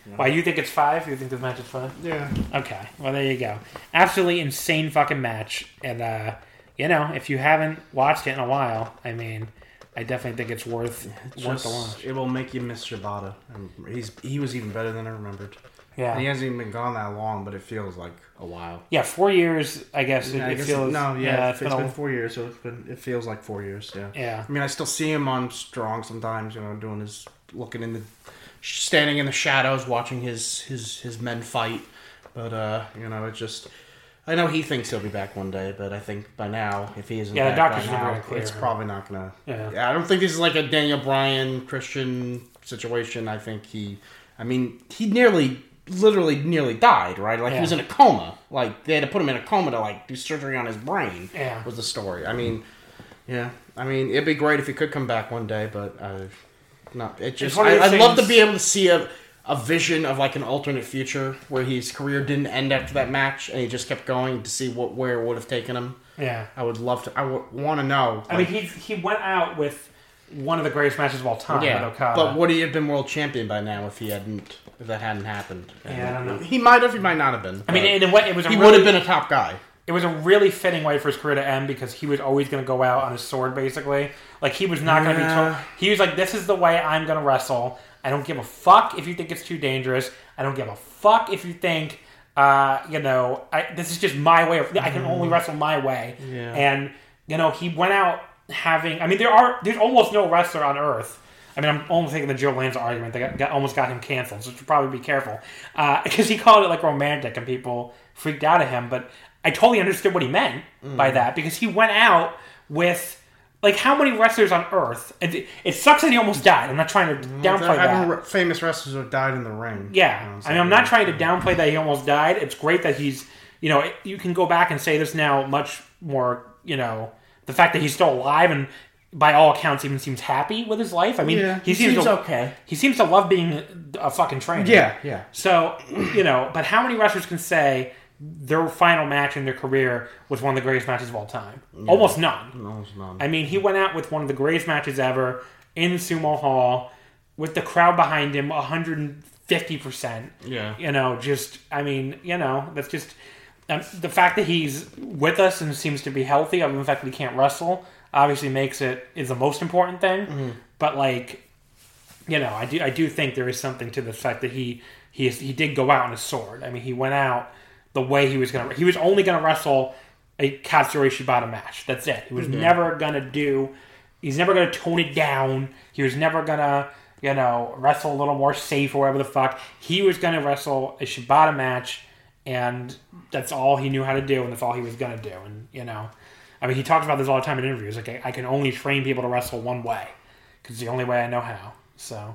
You know? Why, you think it's five? You think this match is five? Yeah. Okay, well, there you go. Absolutely insane fucking match. And, uh, you know, if you haven't watched it in a while, I mean, I definitely think it's worth, It's worth just, the watch. it will make you miss Shibata. And he's he was even better than I remembered. Yeah. And he hasn't even been gone that long, but it feels like a while. Yeah, four years, I guess. It, Yeah, I it guess feels. no, yeah, yeah it's, it's it's been, been a, four years, so it's been it feels like four years. Yeah. Yeah. I mean, I still see him on Strong sometimes. You know, doing his looking in the, standing in the shadows, watching his his his men fight. But uh, you know, it just. I know he thinks he'll be back one day, but I think by now, if he isn't Yeah, the back doctor's by never now, gonna clear it's him. probably not gonna. Yeah. I don't think this is like a Daniel Bryan Christian situation. I think he, I mean, he nearly, literally, nearly died. Right, like Yeah. he was in a coma. Like they had to put him in a coma to like do surgery on his brain. Yeah. Was the story. I mean, yeah. I mean, it'd be great if he could come back one day, but uh, not. It just. one of I, those I'd love to things- be able to see a. A vision of like an alternate future where his career didn't end after that match and he just kept going to see what where it would have taken him. Yeah. I would love to. I would want to know. I mean, he he went out with one of the greatest matches of all time yeah, with Okada. but would he have been world champion by now if he hadn't? If that hadn't happened? Yeah, I don't know. He might have. He might not have been. I mean, but in a way, it was a he really, would have been a top guy. It was a really fitting way for his career to end because he was always going to go out on his sword, basically. Like, he was not going to be Yeah. told. He was like, this is the way I'm going to wrestle. I don't give a fuck if you think it's too dangerous. I don't give a fuck if you think, uh, you know, I, this is just my way. Of, I can only wrestle my way. Yeah. And, you know, he went out having... I mean, there are there's almost no wrestler on Earth. I mean, I'm almost thinking the Joe Lanza argument. They got, got, almost got him canceled, so you should probably be careful. Because uh, he called it, like, romantic, and people freaked out at him. But I totally understood what he meant mm. by that, because he went out with... Like, how many wrestlers on Earth? It, it sucks that he almost died. I'm not trying to downplay I that. famous wrestlers who have died in the ring. Yeah. You know, I mean, I'm not trying to downplay that he almost died. It's great that he's, you know, you can go back and say this now much more, you know, the fact that he's still alive and by all accounts even seems happy with his life. I mean, Yeah, he, he seems, seems to, okay. He seems to love being a fucking trainer. Yeah, yeah. So, you know, but how many wrestlers can say their final match in their career was one of the greatest matches of all time? Yeah. Almost none. Almost none. I mean, he went out with one of the greatest matches ever in Sumo Hall with the crowd behind him, one hundred fifty percent. Yeah. You know, just, I mean, you know, that's just... Um, the fact that he's with us and seems to be healthy, other than the fact that he can't wrestle, obviously makes it, is the most important thing. Mm-hmm. But, like, you know, I do I do think there is something to the fact that he, he, is, he did go out on a sword. I mean, he went out the way he was going to... He was only going to wrestle a Katsuyori Shibata match. That's it. He was mm-hmm. never going to do... He's never going to tone it down. He was never going to, you know, wrestle a little more safe or whatever the fuck. He was going to wrestle a Shibata match, and that's all he knew how to do, and that's all he was going to do. And, you know... I mean, he talks about this all the time in interviews. Like, I, I can only train people to wrestle one way, because it's the only way I know how. So...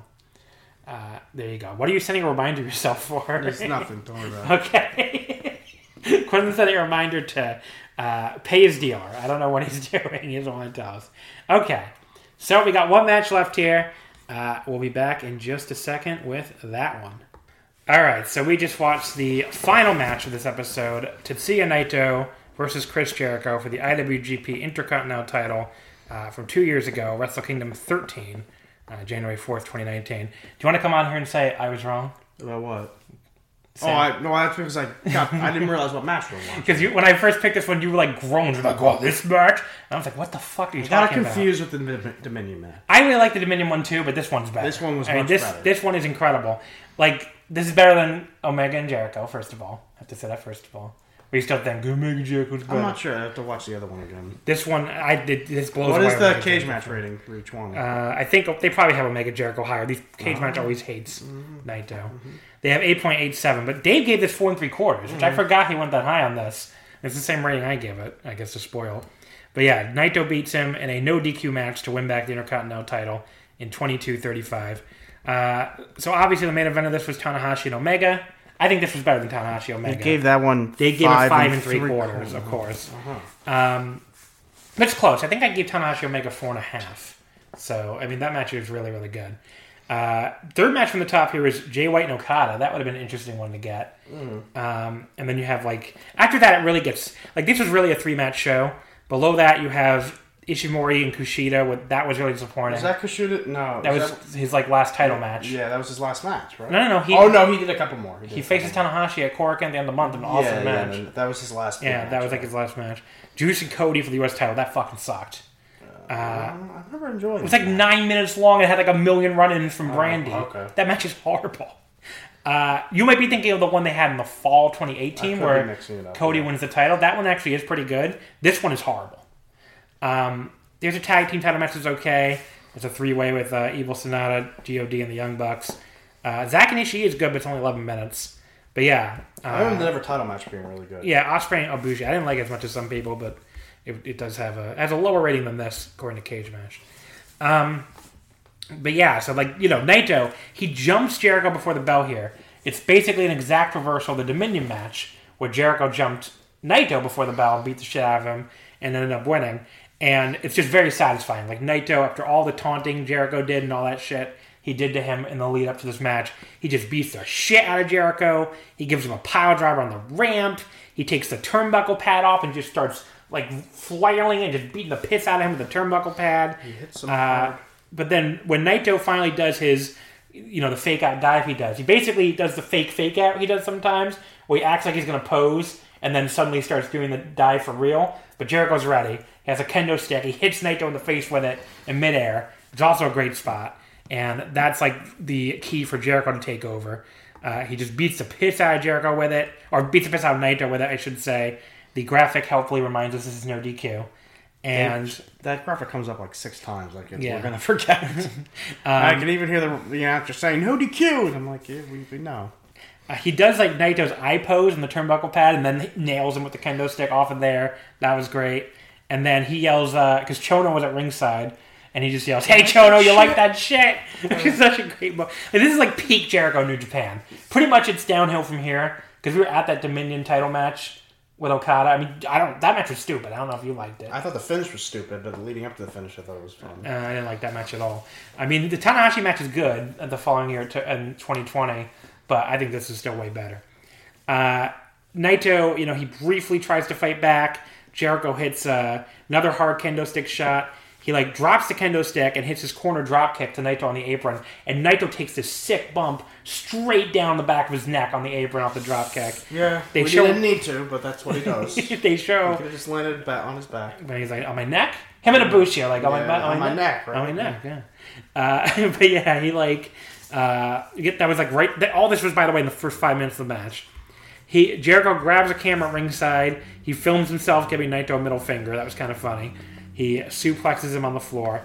Uh, there you go. What are you sending a reminder yourself for? There's nothing. Don't worry about it. Okay. Quinn's sending a reminder to uh, pay his dealer. I don't know what he's doing. He doesn't want to tell us. Okay. So we got one match left here. Uh, we'll be back in just a second with that one. All right. So we just watched the final match of this episode. Tetsuya Naito versus Chris Jericho for the I W G P Intercontinental title uh, from two years ago, Wrestle Kingdom thirteen. Uh, January fourth, twenty nineteen. Do you want to come on here and say I was wrong? About what? Say oh, I, no, that's because I got, I didn't realize what match we were watching. Because when I first picked this one, you were like groans. You're like, oh, this match? And I was like, what the fuck are you I got talking confused with the Dominion match. about? I really like the Dominion one too, but this one's better. This one was I mean, much this, better. This one is incredible. Like, this is better than Omega and Jericho, first of all. I have to say that first of all. Or you still think Omega and Jericho's better? I'm not sure. I have to watch the other one again. This one, I did. This blows What away is the Omega cage Jericho. match rating for each one? Uh, I think they probably have Omega Jericho higher. These cage Oh. match always hates Mm-hmm. Naito. Mm-hmm. They have eight point eight seven, but Dave gave this four and three quarters, which Mm-hmm. I forgot he went that high on this. It's the same rating I give it, I guess, to spoil. But yeah, Naito beats him in a no D Q match to win back the Intercontinental title in twenty-two thirty-five. Uh, so obviously the main event of this was Tanahashi and Omega. I think this was better than Tanahashi Omega. They gave that one They gave five it five and and three, three quarters, quarters. of course. Uh-huh. Um, but it's close. I think I gave Tanahashi Omega four and a half. So, I mean, that match was really, really good. Uh, third match from the top here is Jay White and Okada. That would have been an interesting one to get. Mm. Um, and then you have, like... After that, it really gets... Like, this was really a three-match show. Below that, you have Ishimori and Kushida. With, that was really disappointing. Was that Kushida? No. That was, was his like last title match. Yeah, that was his last match, right? No, no, no. He, oh, no, he did a couple more. He, he faces Tanahashi at Korakuen at the end of the month in an awesome yeah, match. Yeah, that was his last Yeah, match, that was like right? his last match. Juice and Cody for the U S title. That fucking sucked. Uh, I've never enjoyed it. It was like nine minutes long. It had like a million run-ins from Brandy. Oh, okay. That match is horrible. Uh, you might be thinking of the one they had in the fall twenty eighteen where up, Cody yeah. wins the title. That one actually is pretty good. This one is horrible. Um, there's a tag team title match that's okay. It's a three-way with uh, Evil Sonata, G O D, and the Young Bucks. Uh, Zack and Ishii is good, but it's only eleven minutes. But yeah. Uh, I remember the never title match being really good. Yeah, Ospreay and Ibushi. I didn't like it as much as some people, but it, it does have a has a lower rating than this, according to Cage Match. Um, but yeah, so like, you know, Naito, he jumps Jericho before the bell here. It's basically an exact reversal of the Dominion match, where Jericho jumped Naito before the bell and beat the shit out of him and ended up winning. And it's just very satisfying. Like, Naito, after all the taunting Jericho did and all that shit he did to him in the lead up to this match, he just beats the shit out of Jericho. He gives him a pile driver on the ramp. He takes the turnbuckle pad off and just starts, like, flailing and just beating the piss out of him with the turnbuckle pad. He hits him uh, hard. But then when Naito finally does his, you know, the fake out dive he does, he basically does the fake fake out he does sometimes, where he acts like he's going to pose and then suddenly starts doing the dive for real. But Jericho's ready. He has a kendo stick. He hits Naito in the face with it in midair. It's also a great spot. And that's like the key for Jericho to take over. Uh, he just beats the piss out of Jericho with it, or beats the piss out of Naito with it, I should say. The graphic helpfully reminds us this is no D Q. And It, that graphic comes up like six times. Like it's, Yeah. we're gonna forget. um, I can even hear the the actor saying "no D Q," and I'm like, yeah, we, we know. Uh, he does like Naito's eye pose in the turnbuckle pad, and then nails him with the kendo stick off of there. That was great. And then he yells, because uh, Chono was at ringside, and he just yells, "Hey Chono, you like that shit?" Which is such a great moment. Like, this is like peak Jericho New Japan. Pretty much it's downhill from here, because we were at that Dominion title match with Okada. I mean, I don't. That match was stupid. I don't know if you liked it. I thought the finish was stupid, but leading up to the finish, I thought it was fun. Uh, I didn't like that match at all. I mean, the Tanahashi match is good the following year to, in twenty twenty, but I think this is still way better. Uh, Naito, you know, he briefly tries to fight back. Jericho hits uh, another hard kendo stick shot. He like drops the kendo stick and hits his corner drop kick to Naito on the apron. And Naito takes this sick bump straight down the back of his neck on the apron off the drop kick. Yeah, They we show- didn't need to, but that's what he does. he they show, could have just landed back on his back. but he's like, on my neck? Him and Ibushi are like, on, Yeah, my, on, on my my neck, right? On my neck, yeah. Uh, but yeah, he like, uh, you get, that was like right, that, all this was, by the way, in the first five minutes of the match. He Jericho grabs a camera at ringside. He films himself giving Naito a middle finger. That was kind of funny. He suplexes him on the floor.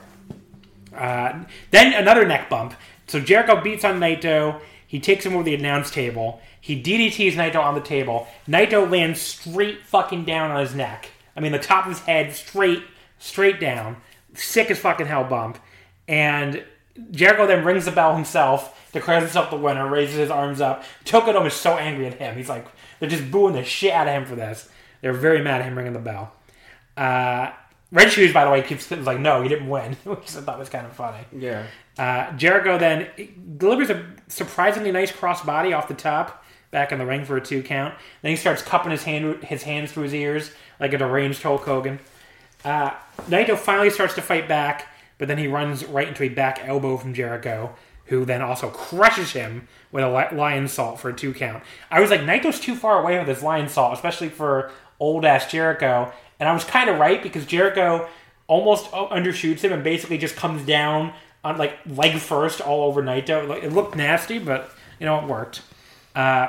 Uh, then another neck bump. So Jericho beats on Naito. He takes him over the announce table. He D D Ts Naito on the table. Naito lands straight fucking down on his neck. I mean, the top of his head straight, straight down. Sick as fucking hell bump. And Jericho then rings the bell himself, declares himself the winner, raises his arms up. Tokodome is so angry at him. He's like, they're just booing the shit out of him for this. They're very mad at him ringing the bell. Uh, Red Shoes, by the way, keeps like, no, you didn't win, which I thought was kind of funny. Yeah. Uh, Jericho then delivers a surprisingly nice crossbody off the top, back in the ring for a two count. Then he starts cupping his hand, his hands through his ears like a deranged Hulk Hogan. Uh, Naito finally starts to fight back, but then he runs right into a back elbow from Jericho, who then also crushes him with a lion salt for a two count. I was like, Naito's too far away with his lion salt, especially for old-ass Jericho. And I was kind of right, because Jericho almost undershoots him and basically just comes down on like leg first all over Naito. It looked nasty, but you know, it worked. Uh,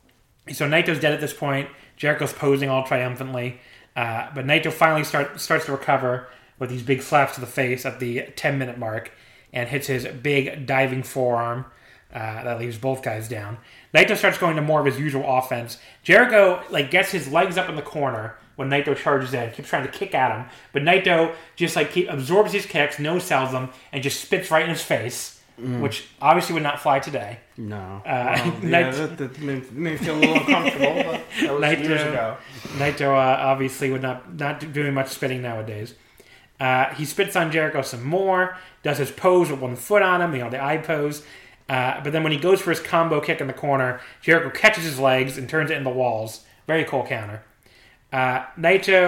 so Naito's dead at this point. Jericho's posing all triumphantly. Uh, but Naito finally start, starts to recover with these big slaps to the face at the ten-minute mark and hits his big diving forearm uh, that leaves both guys down. Naito starts going to more of his usual offense. Jericho like gets his legs up in the corner when Naito charges in, keeps trying to kick at him, but Naito just like keep, absorbs his kicks, no sells them, and just spits right in his face, mm. which obviously would not fly today. No. Uh, well, Naito, yeah, that, that made, made me feel a little uncomfortable, but that was Naito, years ago. Naito uh, obviously would not not doing much spitting nowadays. Uh, he spits on Jericho some more, does his pose with one foot on him, you know, the eye pose. Uh, but then when he goes for his combo kick in the corner, Jericho catches his legs and turns it into walls. Very cool counter. Uh, Naito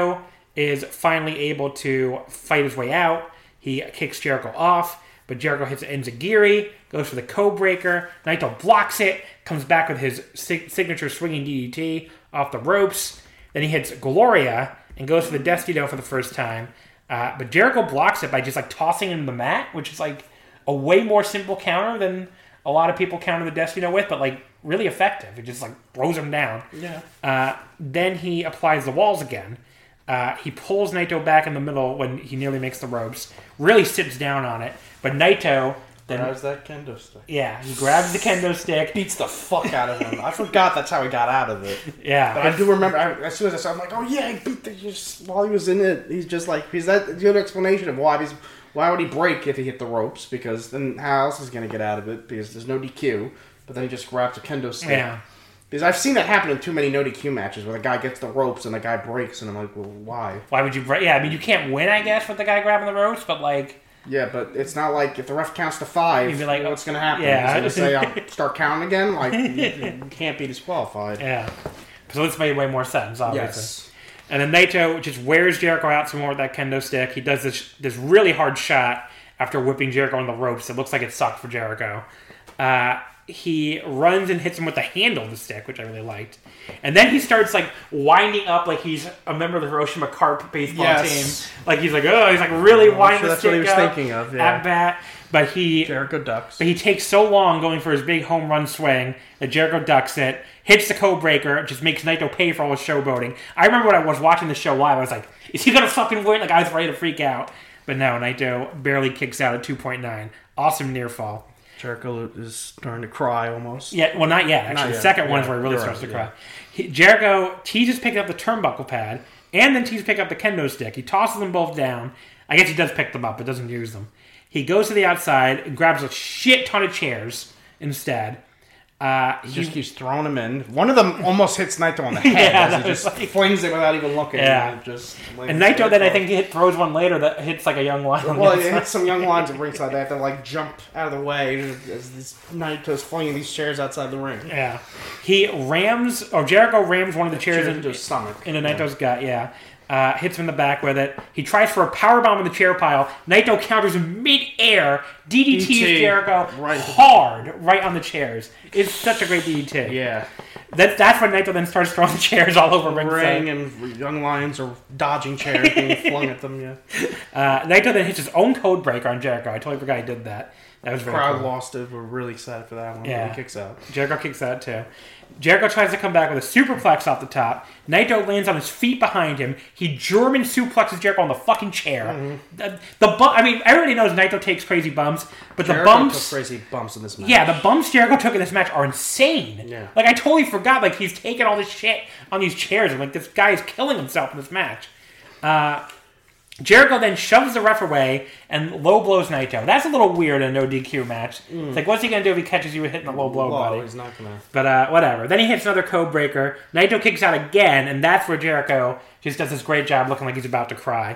is finally able to fight his way out. He kicks Jericho off, but Jericho hits an enziguri, goes for the code breaker. Naito blocks it, comes back with his sig- signature swinging D D T off the ropes. Then he hits Gloria and goes for the Destino for the first time. Uh, but Jericho blocks it by just like tossing him to the mat, which is like a way more simple counter than a lot of people counter the Destino with, but like really effective. It just like throws him down. Yeah. Uh, then he applies the walls again. Uh, he pulls Naito back in the middle when he nearly makes the ropes. Really sits down on it. But Naito then grabs that kendo stick. Yeah, he grabs the kendo stick. Beats the fuck out of him. I forgot that's how he got out of it. Yeah. But I do remember, I, as soon as I saw him, I'm like, oh yeah, he beat the, just, while he was in it, he's just like, he's that good explanation of why he's, why would he break if he hit the ropes? Because then how else is he going to get out of it? Because there's no D Q. But then he just grabs a kendo stick. Yeah. Because I've seen that happen in too many no D Q matches where the guy gets the ropes and the guy breaks, and I'm like, well, why? Why would you break? Yeah, I mean, you can't win, I guess, with the guy grabbing the ropes, but like... Yeah, but it's not like if the ref counts to five, You'd be like, what's going to happen? yeah. He's going to say, I'll start counting again? Like, you, you can't be disqualified. Yeah. So this made way more sense, obviously. Yes. And then Naito just wears Jericho out some more with that kendo stick. He does this this really hard shot after whipping Jericho on the ropes. It looks like it sucked for Jericho. Uh, he runs and hits him with the handle of the stick, which I really liked. And then he starts like winding up like he's a member of the Hiroshima Carp baseball Yes. team. Like he's like, oh, he's like really I'm winding sure the that's stick what he was up thinking of, yeah. at bat. But he Jericho ducks. But he takes so long going for his big home run swing that Jericho ducks it, hits the code breaker, just makes Naito pay for all his showboating. I remember when I was watching the show live, I was like, is he going to fucking win? Like, I was ready to freak out. But no, Naito barely kicks out at two point nine. Awesome near fall. Jericho is starting to cry almost. Yeah, well, not yet, actually. Not the yet. second one is Yeah, where he really you're starts right, to cry. yeah. He, Jericho teases picking up the turnbuckle pad, and then teases picking up the kendo stick. He tosses them both down. I guess he does pick them up, but doesn't use them. He goes to the outside and grabs a shit ton of chairs instead. Uh, He he just keeps throwing them in. One of them almost hits Naito on the head Yeah, as that he was just like- flings it without even looking. Yeah. And, just And Naito then I think hit, throws one later that hits like a young lion. on the Well, it outside. hits some young lines at ringside. They have to like jump out of the way as this Naito's flinging these chairs outside the ring. Yeah, he rams or Jericho rams one of the chairs Chairs into, into his stomach. into Naito's gut. Yeah, uh, hits him in the back with it. He tries for a powerbomb in the chair pile. Naito counters in mid-air. D D Ts D T, Jericho right. hard right on the chairs. It's such a great D D T. Yeah. That, that's when Naito then starts throwing chairs all over ringside. Ring and young lions are dodging chairs being flung at them. Yeah. Uh, Naito then hits his own code breaker on Jericho. I totally forgot he did that. That was very Crowd cool. lost it. We're really excited for that one. Yeah. He kicks out. Jericho kicks out too. Jericho tries to come back with a superplex off the top. Naito lands on his feet behind him. He German suplexes Jericho on the fucking chair. Mm-hmm. The, the bu- I mean, everybody knows Naito takes crazy bumps, but Jericho the bumps, took crazy bumps in this match. yeah, the bumps Jericho took in this match are insane. Yeah. Like I totally forgot. Like he's taking all this shit on these chairs, and like this guy is killing himself in this match. Uh, Jericho then shoves the ref away and low blows Naito. That's a little weird in a no D Q match. It's like, what's he going to do if he catches you hitting a low blow, Well, buddy? he's not gonna. But uh, whatever. Then he hits another code breaker. Naito kicks out again, and that's where Jericho just does this great job looking like he's about to cry.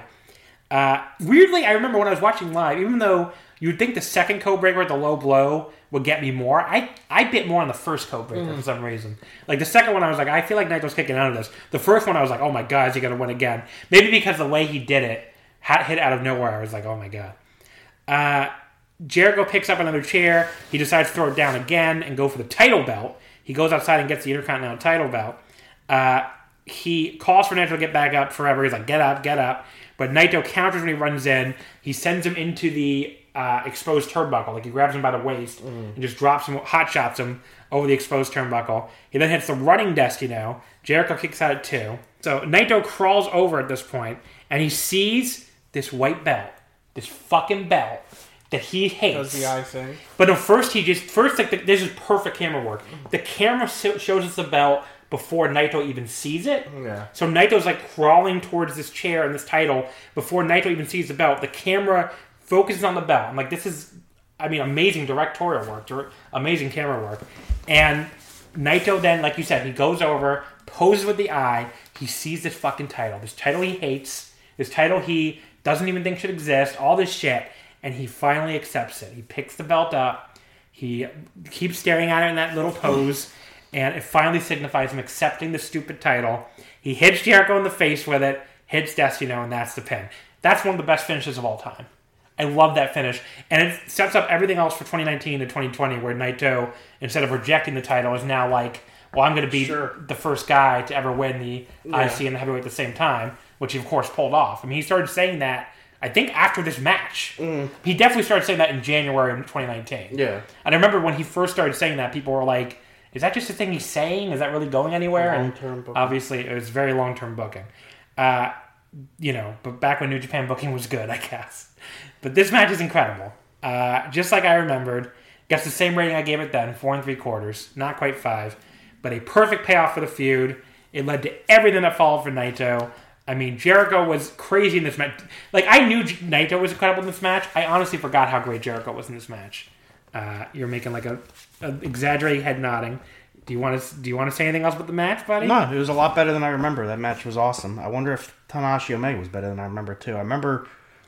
Uh, weirdly, I remember when I was watching live, even though you'd think the second code breaker at the low blow would get me more, I, I bit more on the first code breaker Mm. for some reason. Like the second one, I was like, I feel like Naito's kicking out of this. The first one, I was like, oh my god, is he going to win again? Maybe because the way he did it, had hit out of nowhere, I was like, oh my god. Uh, Jericho picks up another chair. He decides to throw it down again and go for the title belt. He goes outside and gets the Intercontinental title belt. Uh, he calls for Naito to get back up forever. He's like, get up, get up. But Naito counters when he runs in. He sends him into the uh, exposed turnbuckle. Like he grabs him by the waist and just drops him, hot shots him over the exposed turnbuckle. He then hits the running Destino. Jericho kicks out at two. So Naito crawls over at this point and he sees this white belt, this fucking belt that he hates. Does the eye thing. But no, first he just first like the, this is perfect camera work. The camera so, shows us the belt before Naito even sees it. Yeah. So Naito's like crawling towards this chair and this title before Naito even sees the belt. The camera focuses on the belt. I'm like, this is, I mean, amazing directorial work, dir- amazing camera work. And Naito then, like you said, he goes over, poses with the eye. He sees this fucking title, this title he hates, this title he doesn't even think should exist, all this shit, and he finally accepts it. He picks the belt up, he keeps staring at it in that little pose, and it finally signifies him accepting the stupid title. He hits Jericho in the face with it, hits Destino, and that's the pin. That's one of the best finishes of all time. I love that finish. And it sets up everything else for twenty nineteen to twenty twenty, where Naito, instead of rejecting the title, is now like, well, I'm going to be Sure. the first guy to ever win the Yeah. I C and the heavyweight at the same time, which he, of course, pulled off. I mean, he started saying that, I think, after this match. Mm. He definitely started saying that in January of twenty nineteen. Yeah. And I remember when he first started saying that, people were like, is that just a thing he's saying? Is that really going anywhere? Long-term And booking. obviously, it was very long-term booking. Uh, you know, but back when New Japan booking was good, I guess. But this match is incredible. Uh, just like I remembered. Gets the same rating I gave it then, four and three quarters. Not quite five. But a perfect payoff for the feud. It led to everything that followed for Naito. I mean, Jericho was crazy in this match. Like, I knew Naito was incredible in this match. I honestly forgot how great Jericho was in this match. Uh, you're making like a, a exaggerated head nodding. Do you want to do you want to say anything else about the match, buddy? No, it was a lot better than I remember. That match was awesome. I wonder if Tanahashi Omega was better than I remember too. I remember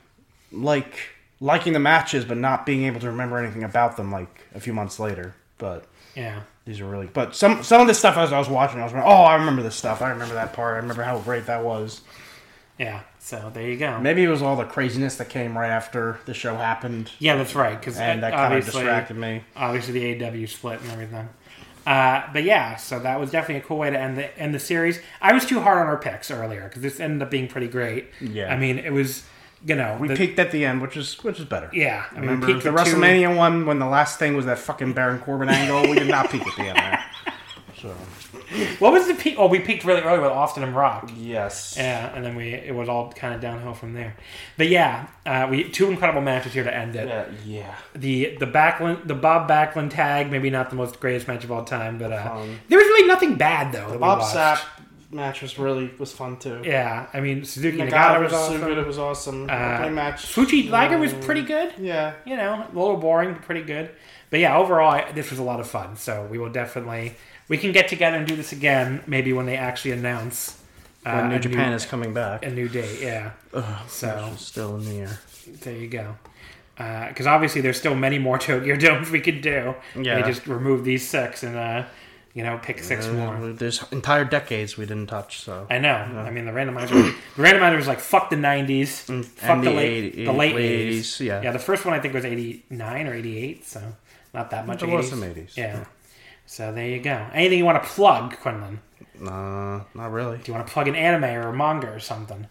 like liking the matches, but not being able to remember anything about them like a few months later. But Yeah. these are really. But some some of this stuff as I was watching, I was like, oh, I remember this stuff. I remember that part. I remember how great that was. Yeah. So there you go. Maybe it was all the craziness that came right after the show happened, Yeah, that's right. Because and that kind of obviously, distracted me. obviously the A E W split and everything. Uh, but yeah, so that was definitely a cool way to end the end the series. I was too hard on our picks earlier because this ended up being pretty great. Yeah. I mean, it was, you know, We the- peaked at the end, which is which is better. Yeah, I mean, we Remember peaked the at two- WrestleMania one when the last thing was that fucking Baron Corbin angle? We did not peak at the end there. So What was the peak? Oh, we peaked really early with Austin and Rock. yes, Yeah, and then we it was all kind of downhill from there. But yeah, uh, we two incredible matches here to end it. yeah, yeah. The the Backlund the Bob Backlund tag, maybe not the most greatest match of all time, but uh, Um, there was really nothing bad though. that we Bob watched. Sapp match was really was fun too. Yeah, I mean Suzuki Nagata, Nagata was was awesome. so good. It was awesome. Uh, Opening match. Fuji Liger was pretty good. Yeah. You know, a little boring, but pretty good. But yeah, overall, I, this was a lot of fun. So we will definitely we can get together and do this again. Maybe when they actually announce uh, When New a Japan new, is coming back. a new date. Yeah. So It's still in the air. there you go. Because obviously there's still many more Tokyo Domes we could do. Yeah. They just remove these six and uh, you know pick six more. Uh, There's entire decades we didn't touch. So I know. I mean the randomizer. the randomizer was like fuck the nineties, fuck and the, the late eighty- the late late eighties. eighties, yeah. Yeah, the first one I think was eighty-nine or eighty-eight, so not that much. There was eighties. some eighties. Yeah. So there you go. Anything you want to plug, Quinlan? uh, not really. Do you want to plug an anime or a manga or something?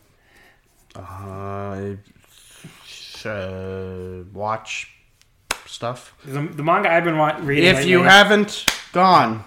Uh, uh, watch stuff. The, the manga I've been wa- reading. If lately, you haven't gone,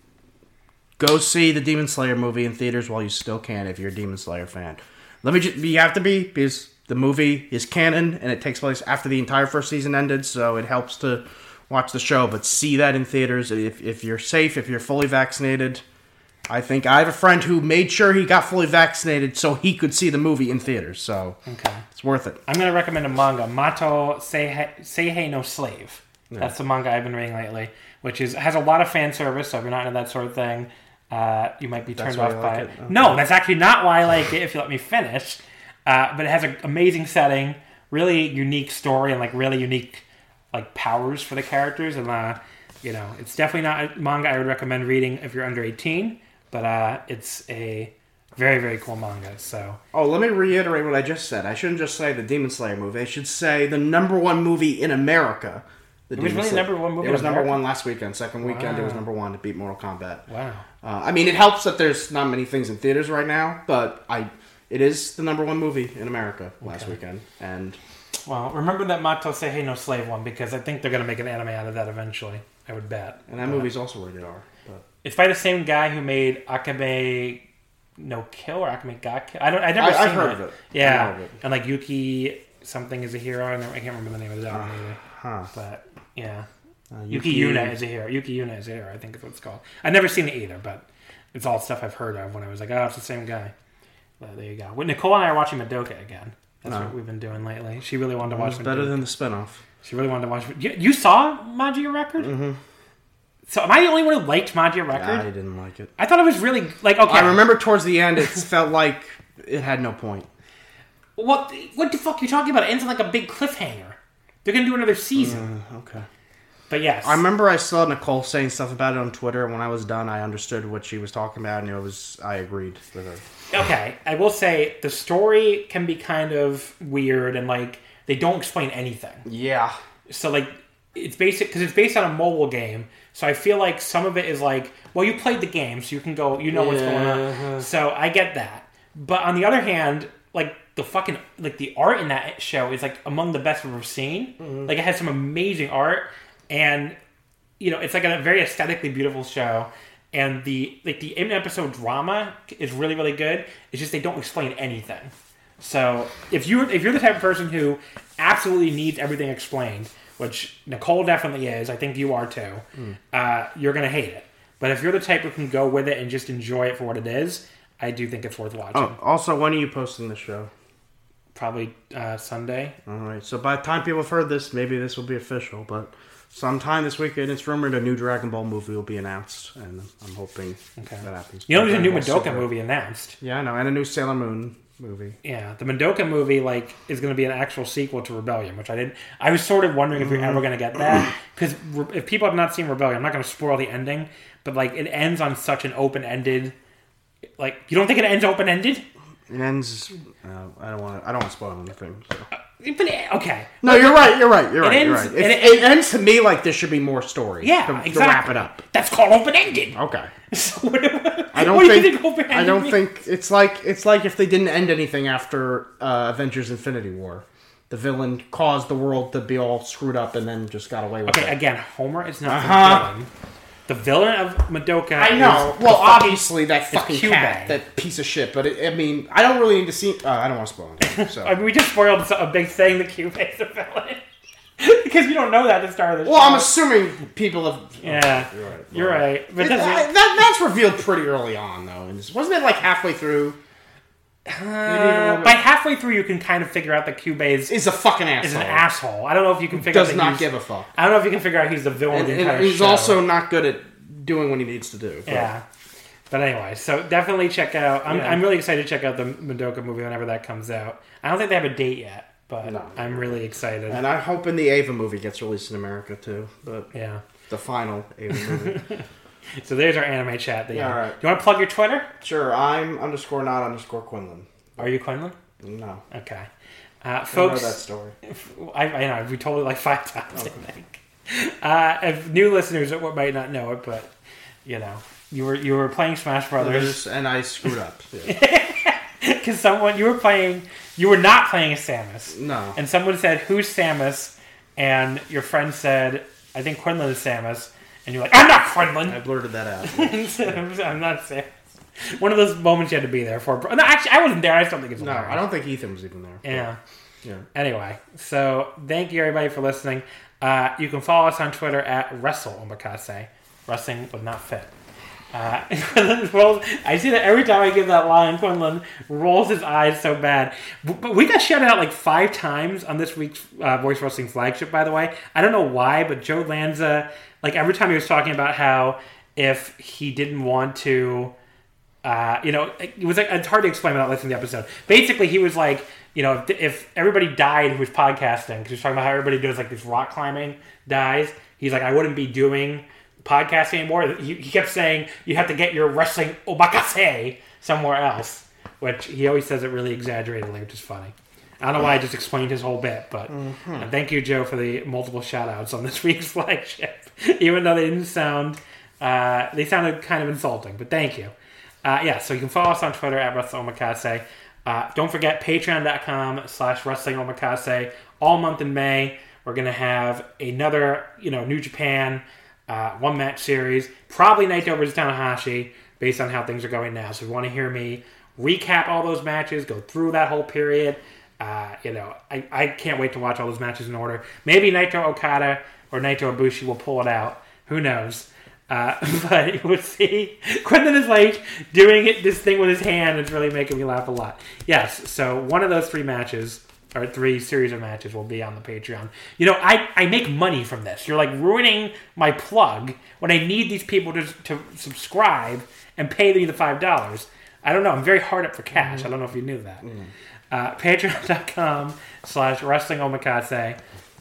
go see the Demon Slayer movie in theaters while you still can. If you're a Demon Slayer fan, let me just you have to be because the movie is canon and it takes place after the entire first season ended, so it helps to watch the show. But see that in theaters if if you're safe, if you're fully vaccinated. I think I have a friend who made sure he got fully vaccinated so he could see the movie in theaters. So Okay. it's worth it. I'm going to recommend a manga, Mato Seihei, Seihei no Slave. That's the manga I've been reading lately, which is has a lot of fan service, so if you're not into that sort of thing, uh, you might be turned why off you by like it. it? Okay. No, that's actually not why I like it, if you let me finish. Uh, but it has an amazing setting, really unique story, and like really unique like powers for the characters. And, uh, you know, it's definitely not a manga I would recommend reading if you're under eighteen, but uh, it's a very, very cool manga. So Oh, let me reiterate what I just said. I shouldn't just say the Demon Slayer movie. I should say the number one movie in America. The was really number one movie It was in number America? one last weekend. Second weekend, it was Wow. number one to beat Mortal Kombat. wow. Uh, I mean, it helps that there's not many things in theaters right now, but I, it is the number one movie in America last Okay. weekend. And Well, remember that Mato Seihei no Slave one, because I think they're going to make an anime out of that eventually. I would bet. and that But movie's also rated R. But it's by the same guy who made Akabe no Kill or Akame ga Kill. I don't. I never I- seen I've heard that. of it. I Yeah, know of it. and like Yuki something is a hero. I, never, I can't remember the name of that one either. huh. But yeah, Uh, Yuki Yuna is a hero. Yuki Yuna is a hero. I think is what it's called. I've never seen it either, but it's all stuff I've heard of when I was like, oh, it's the same guy. But there you go. Well, Nicole and I are watching Madoka again. That's No. what we've been doing lately. She really wanted to watch It's Madoka. better than the spinoff. She really wanted to watch. You, you saw Magia Record? Mm-hmm. So am I the only one who liked Magia Record? I didn't like it. I thought it was really like okay. I remember towards the end, it felt like it had no point. What what the fuck are you talking about? It ends on like a big cliffhanger. They're gonna do another season. Uh, okay. But yes. I remember I saw Nicole saying stuff about it on Twitter. When I was done, I understood what she was talking about, and it was I agreed with her. Okay, I will say the story can be kind of weird, and like they don't explain anything. Yeah. So like it's basic because it's based on a mobile game. So I feel like some of it is like, well, you played the game, so you can go, you know what's going on. So I get that. But on the other hand, like the fucking like the art in that show is like among the best I've ever seen. Mm-hmm. Like it has some amazing art. And, you know, it's like a very aesthetically beautiful show. And the like the in-episode drama is really, really good. It's just they don't explain anything. So if you're, if you're the type of person who absolutely needs everything explained, which Nicole definitely is, I think you are too, mm. uh, you're going to hate it. But if you're the type who can go with it and just enjoy it for what it is, I do think it's worth watching. Oh, also, when are you posting the show? Probably uh, Sunday. All right. So by the time people have heard this, maybe this will be official, but... Sometime this weekend, it's rumored a new Dragon Ball movie will be announced, and I'm hoping okay. that happens. You know, there's a new Madoka movie announced. Yeah, I know, and a new Sailor Moon movie. Yeah, the Madoka movie like is going to be an actual sequel to Rebellion, which I didn't. I was sort of wondering if we we're ever going to get that because if people have not seen Rebellion, I'm not going to spoil the ending, but like it ends on such an open-ended. Like, you don't think it ends open-ended? It ends. Uh, I don't want. I don't want to spoil anything. So. Uh, But it, okay. No, you're right. You're right. You're right. Ends, you're right. It, it, it ends to me like there should be more story. Yeah, to, exactly. To wrap it up. That's called open-ended. Okay. So what, I don't what think. Do you think open-ended I don't means? think it's like it's like if they didn't end anything after uh, Avengers: Infinity War. The villain caused the world to be all screwed up and then just got away with okay, it. Okay, again, Homer is not uh-huh. the villain. The villain of Madoka. I know. Is well, fucking, obviously that fucking cat, that piece of shit. But it, I mean, I don't really need to see. Uh, I don't want to spoil it. So. I mean, we just spoiled a big thing. The Kyubey is the villain because you don't know that at the start of the well, show. I'm assuming people have. Yeah, oh, you're right. You're right. right. But it, I, that that's revealed pretty early on, though. Wasn't it like halfway through? Uh, by halfway through, you can kind of figure out that Kyubey is, is a fucking asshole. Is an asshole. I don't know if you can figure. Does out that not he's, give a fuck. I don't know if you can figure out he's the villain. And, of the entire and he's show. also not good at doing what he needs to do. But. Yeah. But anyway, so definitely check out. I'm, yeah. I'm really excited to check out the Madoka movie whenever that comes out. I don't think they have a date yet, but no. I'm really excited. And I'm hoping the Ava movie gets released in America too. But yeah, the final Ava movie. So there's our anime chat. That yeah, all right. Do you want to plug your Twitter? Sure. I'm underscore not underscore Quinlan. Are you Quinlan? No. Okay. Uh, folks, I know that story. I, I know. We told it like five times, okay. I think. Uh, if new listeners might not know it, but, you know, you were you were playing Smash Brothers. And I screwed up. Yeah. Because someone, you were playing, you were not playing as Samus. No. And someone said, who's Samus? And your friend said, I think Quinlan is Samus. And you're like, I'm not Quinlan. I blurted that out. I'm not Samus. One of those moments you had to be there for. No, actually, I wasn't there. I just don't think it's No, hilarious. I don't think Ethan was even there. Yeah. Yeah. Anyway, so thank you everybody for listening. Uh, you can follow us on Twitter at Wrestle Omakase. Wrestling would not fit. Uh, Quinlan rolls, I see that every time I give that line, Quinlan rolls his eyes so bad. But, but we got shouted out like five times on this week's uh, Voice Wrestling flagship, by the way. I don't know why, but Joe Lanza, like every time he was talking about how if he didn't want to, uh, you know, it was like, it's hard to explain without listening to the episode. Basically, he was like, you know, if, if everybody died who was podcasting, because he was talking about how everybody does like this rock climbing, dies, he's like, I wouldn't be doing podcasting anymore. He, he kept saying you have to get your wrestling omakase somewhere else, which he always says it really exaggeratedly, which is funny. I don't know why I just explained his whole bit, but mm-hmm. thank you, Joe, for the multiple shout-outs on this week's flagship, even though they didn't sound, uh, they sounded kind of insulting, but thank you. Uh, yeah, so you can follow us on Twitter at Wrestling Omakase. Uh, don't forget patreon.com slash Wrestling Omakase. All month in May, we're going to have another, you know, New Japan uh, one-match series. Probably Naito versus Tanahashi, based on how things are going now. So if you want to hear me recap all those matches, go through that whole period, uh, you know, I, I can't wait to watch all those matches in order. Maybe Naito Okada or Naito Ibushi will pull it out. Who knows? Uh, but we'll see. Quinlan is like doing it, this thing with his hand. It's really making me laugh a lot. Yes, so one of those three matches, or three series of matches, will be on the Patreon. You know, I, I make money from this. You're like ruining my plug when I need these people to, to subscribe and pay me the five dollars. I don't know. I'm very hard up for cash. Mm-hmm. I don't know if you knew that. Mm-hmm. Uh, Patreon.com slash Wrestling Omakase.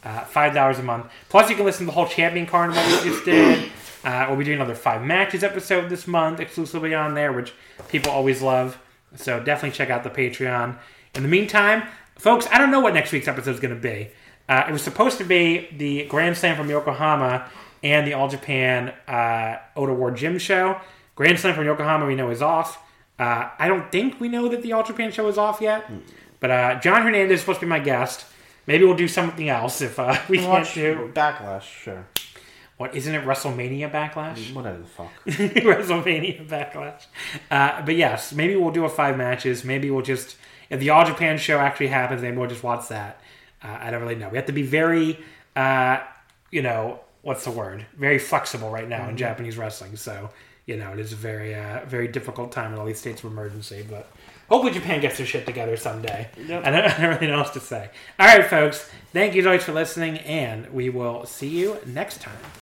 Uh, five dollars a month. Plus, you can listen to the whole Champion Carnival we just did. Uh, we'll be doing another Five Matches episode this month, exclusively on there, which people always love. So definitely check out the Patreon. In the meantime, folks, I don't know what next week's episode is going to be. Uh, it was supposed to be the Grand Slam from Yokohama and the All Japan uh, Ota Ward Gym show. Grand Slam from Yokohama we know is off. Uh, I don't think we know that the All Japan show is off yet. But uh, John Hernandez is supposed to be my guest. Maybe we'll do something else if uh, we can't Watch do... Backlash, sure. What, isn't it WrestleMania Backlash? Whatever the fuck. WrestleMania Backlash. Uh, but yes, maybe we'll do a five matches. Maybe we'll just... If the All Japan show actually happens, maybe we'll just watch that. Uh, I don't really know. We have to be very, uh, you know, what's the word? Very flexible right now mm-hmm. in Japanese wrestling. So, you know, it is a very, uh, very difficult time in all these states of emergency. But hopefully Japan gets their shit together someday. Yep. I, don't, I don't really know what else to say. All right, folks. Thank you as always for listening, and we will see you next time.